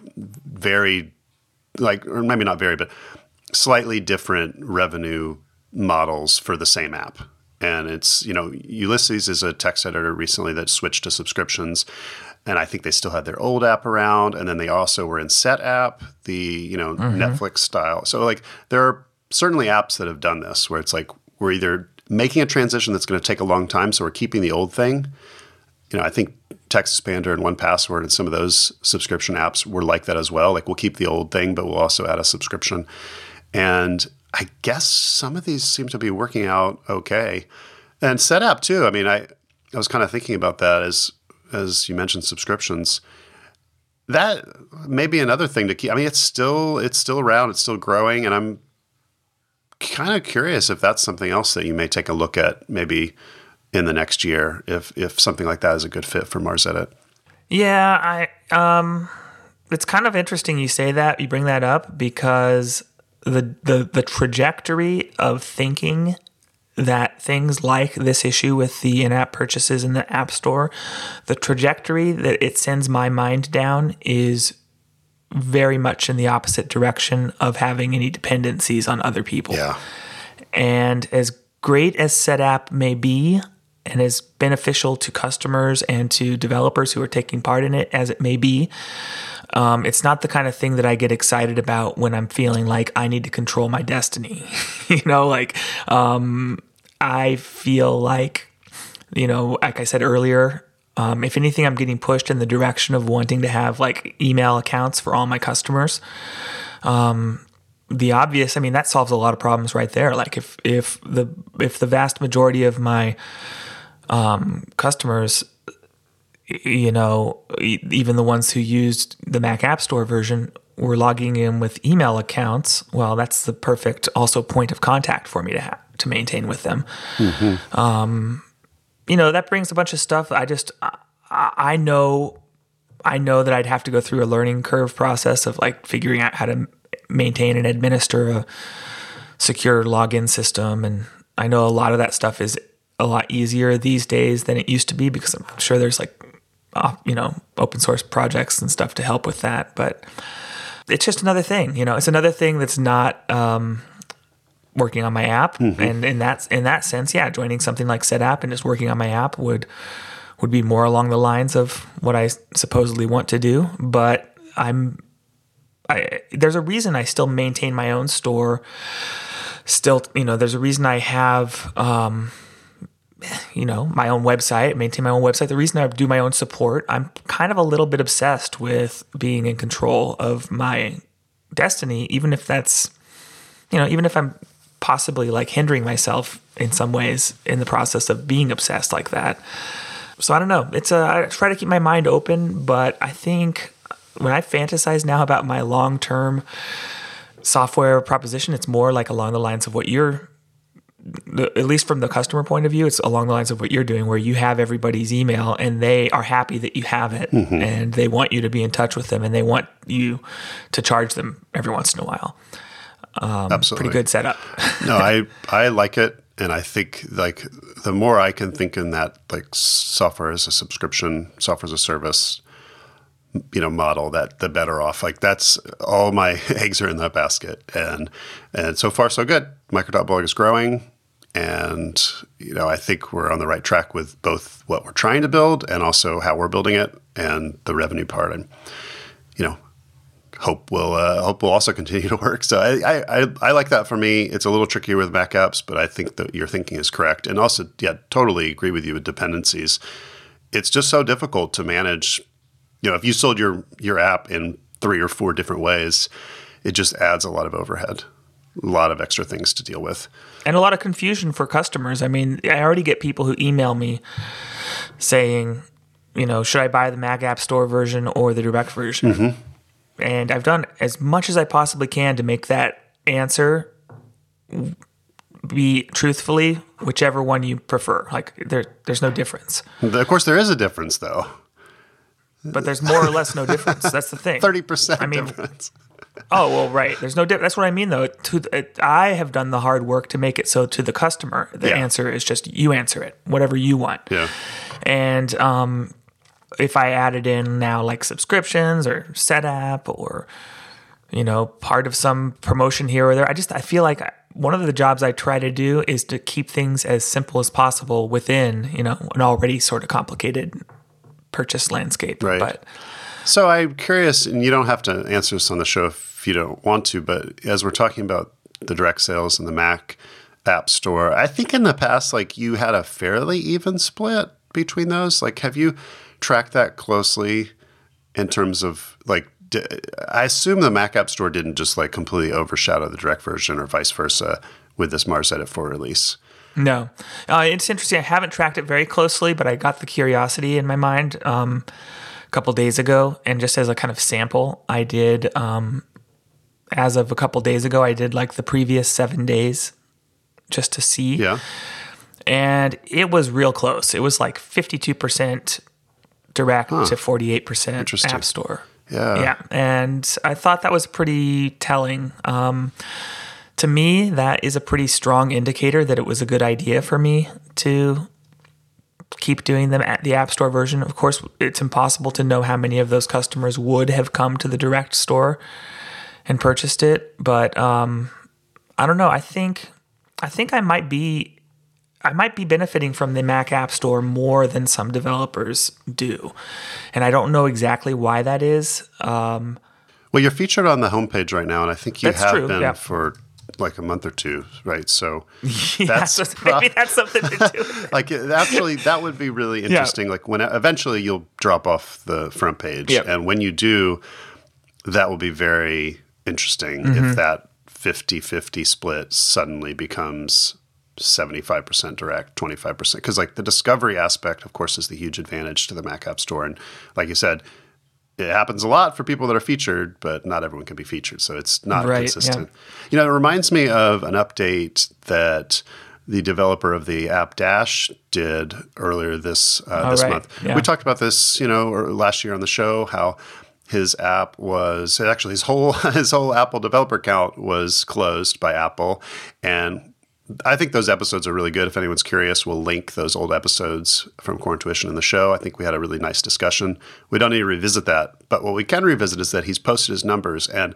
very, like, or maybe not very, but slightly different revenue models for the same app. And it's, you know, Ulysses is a text editor recently that switched to subscriptions. And I think they still had their old app around. And then they also were in Setapp, the, you know, mm-hmm. Netflix style. So like there are certainly apps that have done this where it's like we're either making a transition that's going to take a long time, so we're keeping the old thing. You know, I think TextExpander and one Password and some of those subscription apps were like that as well. Like we'll keep the old thing, but we'll also add a subscription. And I guess some of these seem to be working out okay. And Setapp too. I mean, I, I was kind of thinking about that as as you mentioned subscriptions. That may be another thing to keep. I mean, it's still it's still around, it's still growing, and I'm kind of curious if that's something else that you may take a look at maybe in the next year, if if something like that is a good fit for Mars Edit. Yeah, I um, it's kind of interesting you say that, you bring that up, because the the the trajectory of thinking that things like this issue with the in-app purchases in the App Store, the trajectory that it sends my mind down is very much in the opposite direction of having any dependencies on other people. Yeah. And as great as Setapp may be, and as beneficial to customers and to developers who are taking part in it as it may be, Um, it's not the kind of thing that I get excited about when I'm feeling like I need to control my destiny. you know, like um, I feel like, you know, like I said earlier, um, if anything, I'm getting pushed in the direction of wanting to have like email accounts for all my customers. Um, the obvious, I mean, that solves a lot of problems right there. Like if if the if the vast majority of my um, customers, you know, even the ones who used the Mac App Store version were logging in with email accounts, well, that's the perfect also point of contact for me to have, to maintain with them. Mm-hmm. Um, you know, that brings a bunch of stuff. I just, I, I know, I know that I'd have to go through a learning curve process of like figuring out how to maintain and administer a secure login system. And I know a lot of that stuff is a lot easier these days than it used to be, because I'm sure there's like, Uh, you know, open source projects and stuff to help with that. But it's just another thing, you know, it's another thing that's not um, working on my app. Mm-hmm. And in that, in that sense, yeah, joining something like Setapp and just working on my app would, would be more along the lines of what I supposedly want to do. But I'm, I, there's a reason I still maintain my own store. Still, you know, there's a reason I have, um, you know, my own website, maintain my own website. The reason I do my own support, I'm kind of a little bit obsessed with being in control of my destiny, even if that's, you know, even if I'm possibly like hindering myself in some ways in the process of being obsessed like that. So I don't know. It's a, I try to keep my mind open, but I think when I fantasize now about my long-term software proposition, it's more like along the lines of what you're, at least from the customer point of view, it's along the lines of what you're doing, where you have everybody's email and they are happy that you have it, mm-hmm. and they want you to be in touch with them and they want you to charge them every once in a while. Um, Absolutely. Pretty good setup. No, I, I like it. And I think like the more I can think in that like software as a subscription, software as a service, you know, model, that the better off. Like that's all my eggs are in that basket. And and so far so good. Micro.blog is growing. And, you know, I think we're on the right track with both what we're trying to build and also how we're building it and the revenue part. And, you know, hope will uh, hope will also continue to work. So I, I I like that for me. It's a little trickier with Mac apps, but I think that your thinking is correct. And also, yeah, totally agree with you with dependencies. It's just so difficult to manage. You know, if you sold your your app in three or four different ways, it just adds a lot of overhead, a lot of extra things to deal with. And a lot of confusion for customers. I mean, I already get people who email me saying, you know, should I buy the Mac App Store version or the direct version? Mm-hmm. And I've done as much as I possibly can to make that answer be truthfully whichever one you prefer. Like there, there's no difference. Of course, there is a difference, though. But there's more or less no difference. That's the thing. Thirty percent I mean, difference. Oh well, right. There's no. Di- that's what I mean, though. To it, I have done the hard work to make it so to the customer, the yeah. answer is just you answer it, whatever you want. Yeah. And um, if I added in now like subscriptions or setup or you know part of some promotion here or there, I just I feel like one of the jobs I try to do is to keep things as simple as possible within you know an already sort of complicated purchase landscape. Right. But so I'm curious, and you don't have to answer this on the show if you don't want to, but as we're talking about the direct sales and the Mac App Store, I think in the past, like you had a fairly even split between those. Like, have you tracked that closely in terms of like, d- I assume the Mac App Store didn't just like completely overshadow the direct version or vice versa with this Mars Edit four release. No. Uh, it's interesting. I haven't tracked it very closely, but I got the curiosity in my mind um, a couple days ago. And just as a kind of sample, I did, um, as of a couple days ago, I did like the previous seven days just to see. Yeah. And it was real close. It was like fifty-two percent direct huh. to forty-eight percent App Store. Yeah. Yeah. And I thought that was pretty telling. Um, To me, that is a pretty strong indicator that it was a good idea for me to keep doing them at the App Store version. Of course, it's impossible to know how many of those customers would have come to the direct store and purchased it. But um, I don't know. I think I think I might be I might be benefiting from the Mac App Store more than some developers do, and I don't know exactly why that is. Um, well, you're featured on the homepage right now, and I think you have true, been yeah. for like a month or two, right? So yeah, that's so maybe that's something to do with it. Like actually, that would be really interesting. Yeah. Like when eventually you'll drop off the front page, yep. and when you do, that will be very interesting. Mm-hmm. If that fifty-fifty split suddenly becomes seventy-five percent direct, twenty-five percent, because like the discovery aspect, of course, is the huge advantage to the Mac App Store, and like you said, it happens a lot for people that are featured, but not everyone can be featured. So it's not right, consistent. Yeah. You know, it reminds me of an update that the developer of the app Dash did earlier this uh, oh, this right. month. Yeah. We talked about this, you know, or last year on the show, how his app was actually his whole his whole Apple developer account was closed by Apple, and I think those episodes are really good. If anyone's curious, we'll link those old episodes from Core Intuition in the show. I think we had a really nice discussion. We don't need to revisit that. But what we can revisit is that he's posted his numbers, and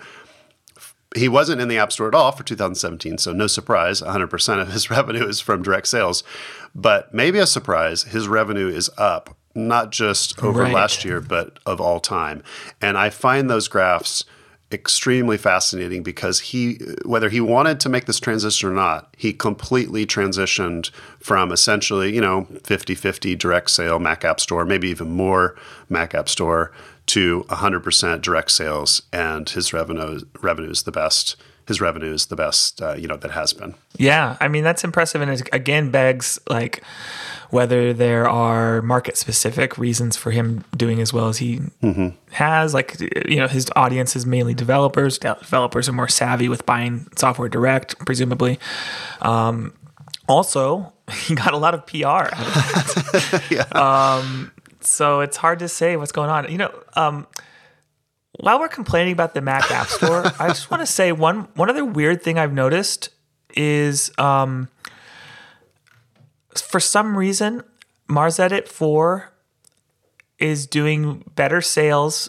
he wasn't in the App Store at all for two thousand seventeen, so no surprise. one hundred percent of his revenue is from direct sales. But maybe a surprise, his revenue is up, not just over right. last year, but of all time. And I find those graphs extremely fascinating because he, whether he wanted to make this transition or not, he completely transitioned from essentially, you know, fifty-fifty direct sale Mac App Store, maybe even more Mac App Store, to one hundred percent direct sales, and his revenue revenue is the best. His revenue is the best, uh, you know, that has been. Yeah, I mean, that's impressive, and it again begs like whether there are market specific reasons for him doing as well as he mm-hmm. has. Like, you know, his audience is mainly developers. Developers are more savvy with buying software direct, presumably. Um, also, he got a lot of P R out of that. yeah. Um, so it's hard to say what's going on. You know, um, while we're complaining about the Mac App Store, I just want to say one one other weird thing I've noticed is um, for some reason, MarsEdit four is doing better sales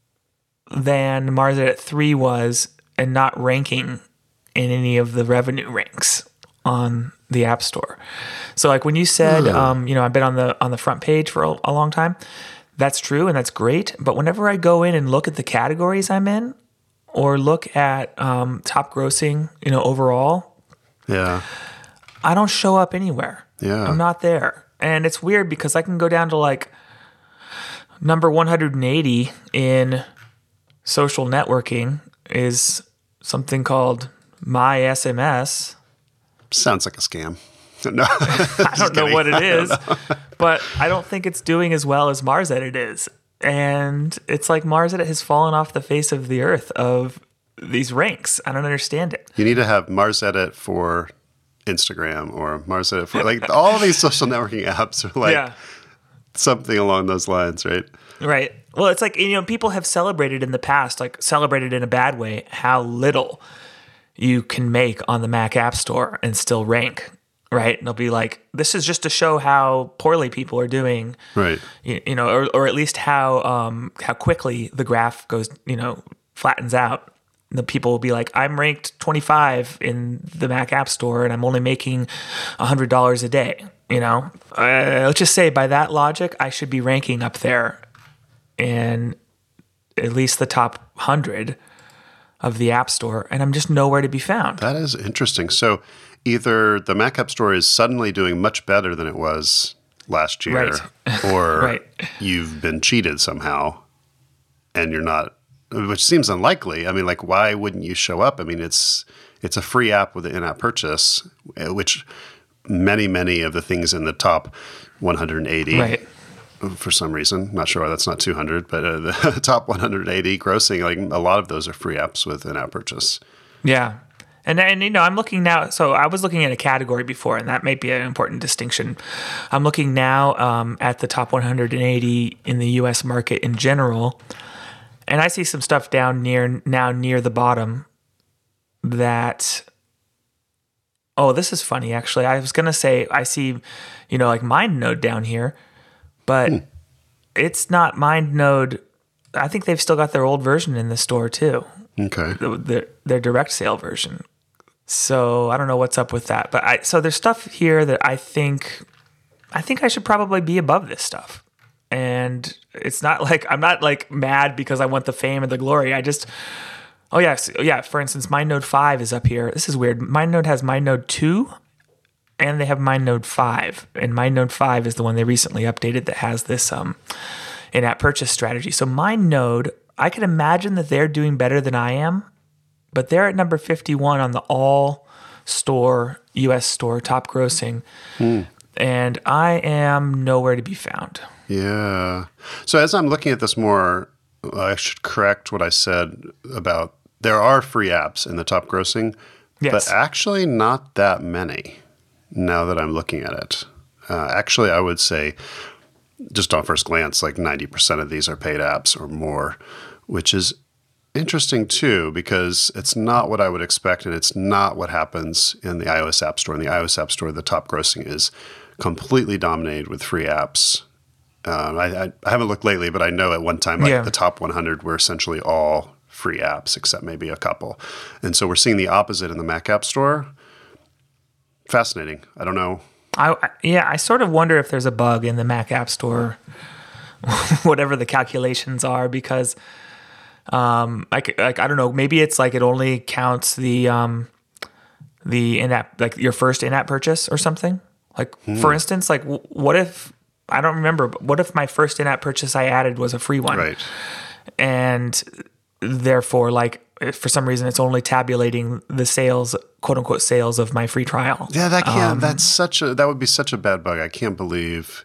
than MarsEdit three was and not ranking in any of the revenue ranks on the App Store. So like when you said, mm. um, you know, I've been on the on the front page for a, a long time, that's true and that's great. But whenever I go in and look at the categories I'm in or look at um, top grossing, you know, overall, yeah, I don't show up anywhere. Yeah. I'm not there. And it's weird because I can go down to like number one hundred eighty in social networking is something called My S M S. Sounds like a scam. No, I don't know what it is, but I don't think it's doing as well as MarsEdit is. And it's like MarsEdit has fallen off the face of the earth of these ranks. I don't understand it. You need to have MarsEdit for Instagram or MarsEdit for like all these social networking apps are like yeah. something along those lines, right? Right. Well, it's like, you know, people have celebrated in the past, like celebrated in a bad way, how little you can make on the Mac App Store and still rank. Right. And they'll be like, this is just to show how poorly people are doing. Right. You, you know, or, or at least how um, how quickly the graph goes, you know, flattens out. And the people will be like, I'm ranked twenty-five in the Mac App Store and I'm only making one hundred dollars a day. You know, uh, let's just say by that logic, I should be ranking up there in at least the top one hundred of the App Store. And I'm just nowhere to be found. That is interesting. So either the Mac App Store is suddenly doing much better than it was last year, right. or right. you've been cheated somehow and you're not, which seems unlikely. I mean, like, why wouldn't you show up? I mean, it's it's a free app with an in-app purchase, which many, many of the things in the top one hundred eighty, right. for some reason, not sure why that's not two hundred, but uh, the top one hundred eighty grossing, like a lot of those are free apps with in-app purchase. Yeah. And, and, you know, I'm looking now, so I was looking at a category before, and that might be an important distinction. I'm looking now um, at the top one hundred eighty in the U S market in general, and I see some stuff down near, now near the bottom that, oh, this is funny, actually. I was going to say, I see, you know, like MindNode down here, but hmm. it's not MindNode. I think they've still got their old version in the store, too. Okay. The, the, their direct sale version. So I don't know what's up with that, but I so there's stuff here that I think I think I should probably be above this stuff. And it's not like I'm not like mad because I want the fame and the glory. I just oh yeah, so, yeah, for instance, MindNode five is up here. This is weird. MindNode has MindNode two and they have MindNode five. And MindNode five is the one they recently updated that has this um in-app purchase strategy. So MindNode, I can imagine that they're doing better than I am, but they're at number fifty-one on the all store, U S store, top grossing. Hmm. And I am nowhere to be found. Yeah. So as I'm looking at this more, I should correct what I said about there are free apps in the top grossing, yes. but actually not that many now that I'm looking at it. Uh, actually, I would say just on first glance, like ninety percent of these are paid apps or more, which is interesting too, because it's not what I would expect, and it's not what happens in the iOS App Store. In the iOS App Store, the top grossing is completely dominated with free apps. Um, I, I, I haven't looked lately, but I know at one time, like yeah. the top one hundred were essentially all free apps, except maybe a couple. And so we're seeing the opposite in the Mac App Store. Fascinating. I don't know. I, I yeah, I sort of wonder if there's a bug in the Mac App Store, whatever the calculations are, because Um, like like I don't know, maybe it's like it only counts the um the in-app, like your first in-app purchase or something. Like hmm. for instance, like w- what if I don't remember, but what if my first in-app purchase I added was a free one, right? And therefore, like for some reason, it's only tabulating the sales, quote unquote, sales of my free trial. Yeah, that can't. Um, that's such a. That would be such a bad bug. I can't believe.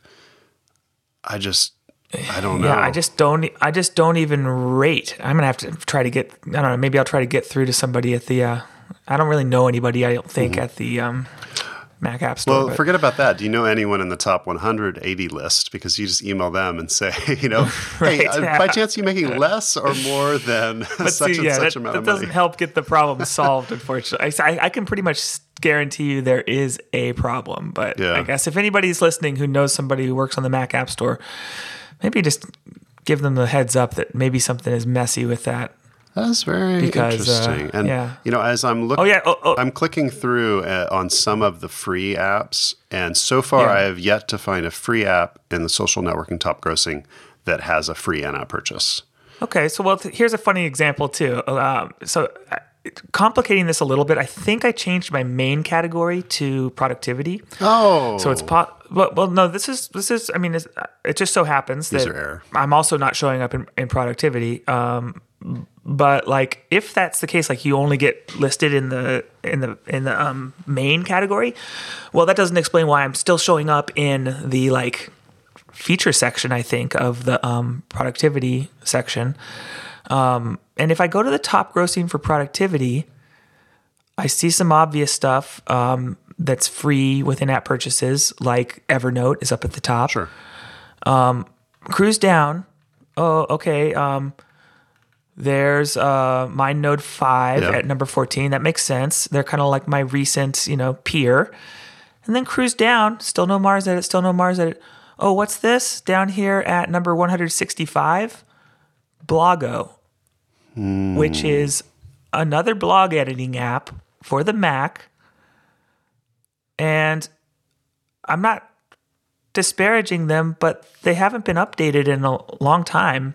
I just. I don't know. Yeah, I just don't. I just don't even rate. I'm gonna have to try to get. I don't know. Maybe I'll try to get through to somebody at the. Uh, I don't really know anybody. I don't think mm-hmm. at the. Um, Mac App Store. Well, but. forget about that. Do you know anyone in the top one hundred eighty list? Because you just email them and say, you know, right, hey, yeah. by chance you making less or more than but such see, yeah, and such that, amount that of money? That doesn't help get the problem solved, unfortunately. I, I can pretty much guarantee you there is a problem. But yeah. I guess if anybody's listening who knows somebody who works on the Mac App Store, maybe just give them the heads up that maybe something is messy with that. That's very because, interesting. Uh, and, yeah. you know, as I'm looking, oh, yeah. oh, oh. I'm clicking through uh, on some of the free apps, and so far yeah. I have yet to find a free app in the social networking top grossing that has a free in-app purchase. Okay. So, well, th- here's a funny example, too. Um, so, uh, complicating this a little bit, I think I changed my main category to productivity. Oh. So, it's po- well, well, no, this is, this is, I mean, it's, it just so happens that error. I'm also not showing up in, in productivity. Um, But like, if that's the case, like you only get listed in the in the in the um, main category, well, that doesn't explain why I'm still showing up in the like feature section. I think of the um, productivity section. Um, and if I go to the top grossing for productivity, I see some obvious stuff um, that's free with in-app purchases, like Evernote is up at the top. Sure. Um, cruise down. Oh, okay. Um, There's uh, MindNode five yeah. at number fourteen. That makes sense. They're kind of like my recent, you know, peer. And then cruise down. Still no Mars Edit. Still no Mars Edit. Oh, what's this? Down here at number one hundred sixty-five, Blogo, mm. which is another blog editing app for the Mac. And I'm not disparaging them, but they haven't been updated in a long time.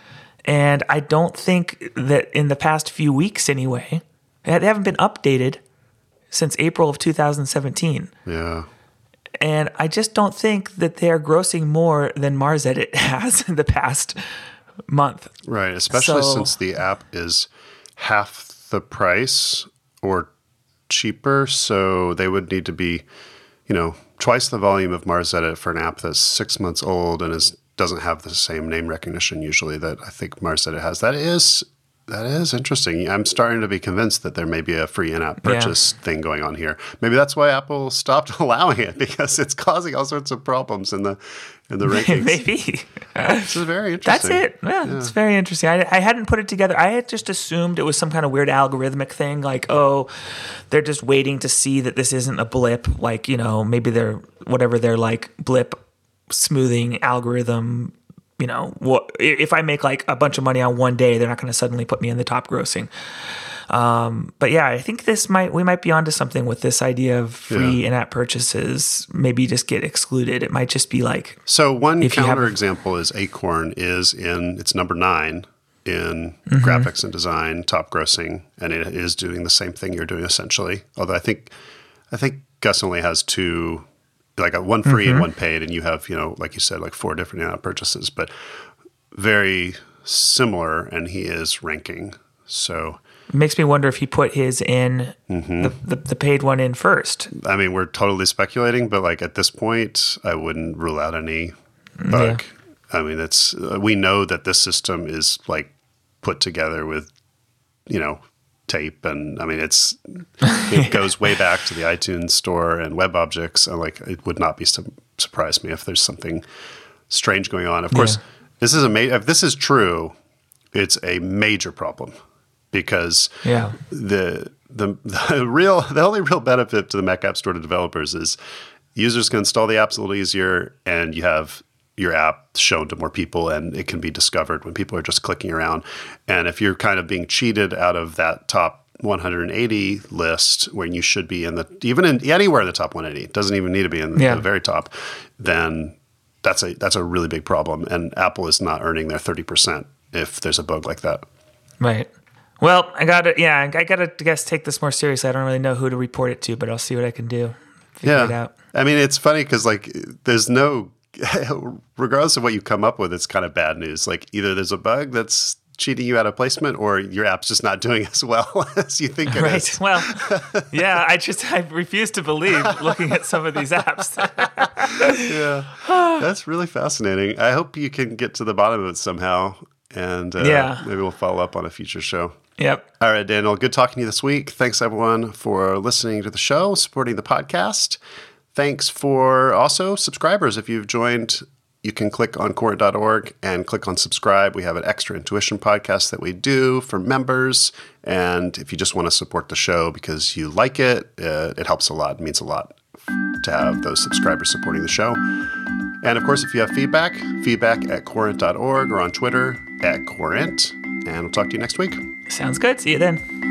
And I don't think that in the past few weeks anyway, they haven't been updated since April of two thousand seventeen. Yeah. And I just don't think that they're grossing more than Mars Edit has in the past month. Right, especially so, since the app is half the price or cheaper. So they would need to be, you know, twice the volume of Mars Edit for an app that's six months old and is doesn't have the same name recognition usually that I think Mars Edit has. That is that is interesting. I'm starting to be convinced that there may be a free in-app purchase yeah. thing going on here. Maybe that's why Apple stopped allowing it, because it's causing all sorts of problems in the in the rankings. Maybe. This is very interesting. That's it. Yeah, yeah. It's very interesting. I, I hadn't put it together. I had just assumed it was some kind of weird algorithmic thing, like, oh, they're just waiting to see that this isn't a blip, like, you know, maybe they're whatever their like blip smoothing algorithm, you know, what if I make like a bunch of money on one day, they're not going to suddenly put me in the top grossing. Um, but yeah, I think this might, we might be onto something with this idea of free yeah. in-app purchases, maybe just get excluded. It might just be like, so one counter example is Acorn is in, it's number nine in mm-hmm. graphics and design, top grossing, and it is doing the same thing you're doing essentially. Although I think, I think Gus only has two, like a one free mm-hmm. and one paid, and you have, you know, like you said, like four different in-app purchases, but very similar, and he is ranking. So it makes me wonder if he put his in mm-hmm. the, the the paid one in first. I mean, we're totally speculating, but like at this point, I wouldn't rule out any bug. Yeah. I mean, it's uh, we know that this system is like put together with, you know, tape, and I mean it's it goes way back to the iTunes store and WebObjects, and like it would not be su- surprise me if there's something strange going on. Of course, yeah. this is a ma- if this is true, it's a major problem, because yeah. the the the real the only real benefit to the Mac App Store to developers is users can install the apps a little easier, and you have your app shown to more people, and it can be discovered when people are just clicking around. And if you're kind of being cheated out of that top one hundred eighty list, when you should be in the, even in anywhere in the top one hundred eighty, it doesn't even need to be in the, yeah. the very top, then that's a, that's a really big problem. And Apple is not earning their thirty percent if there's a bug like that. Right. Well, I got to, yeah, I got to guess take this more seriously. I don't really know who to report it to, but I'll see what I can do. Figure yeah. it out. I mean, it's funny because like there's no, regardless of what you come up with, it's kind of bad news. Like either there's a bug that's cheating you out of placement or your app's just not doing as well as you think it right. is. Well, yeah, I just, I refuse to believe looking at some of these apps. Yeah. That's really fascinating. I hope you can get to the bottom of it somehow. And uh, yeah. maybe we'll follow up on a future show. Yep. All right, Daniel, good talking to you this week. Thanks, everyone, for listening to the show, supporting the podcast. Thanks for also subscribers. If you've joined, you can click on Quorant dot org and click on subscribe. We have an extra intuition podcast that we do for members. And if you just want to support the show because you like it, uh, it helps a lot. It means a lot to have those subscribers supporting the show. And of course, if you have feedback, feedback at Quorant dot org or on Twitter at Quorant. And we'll talk to you next week. Sounds good. See you then.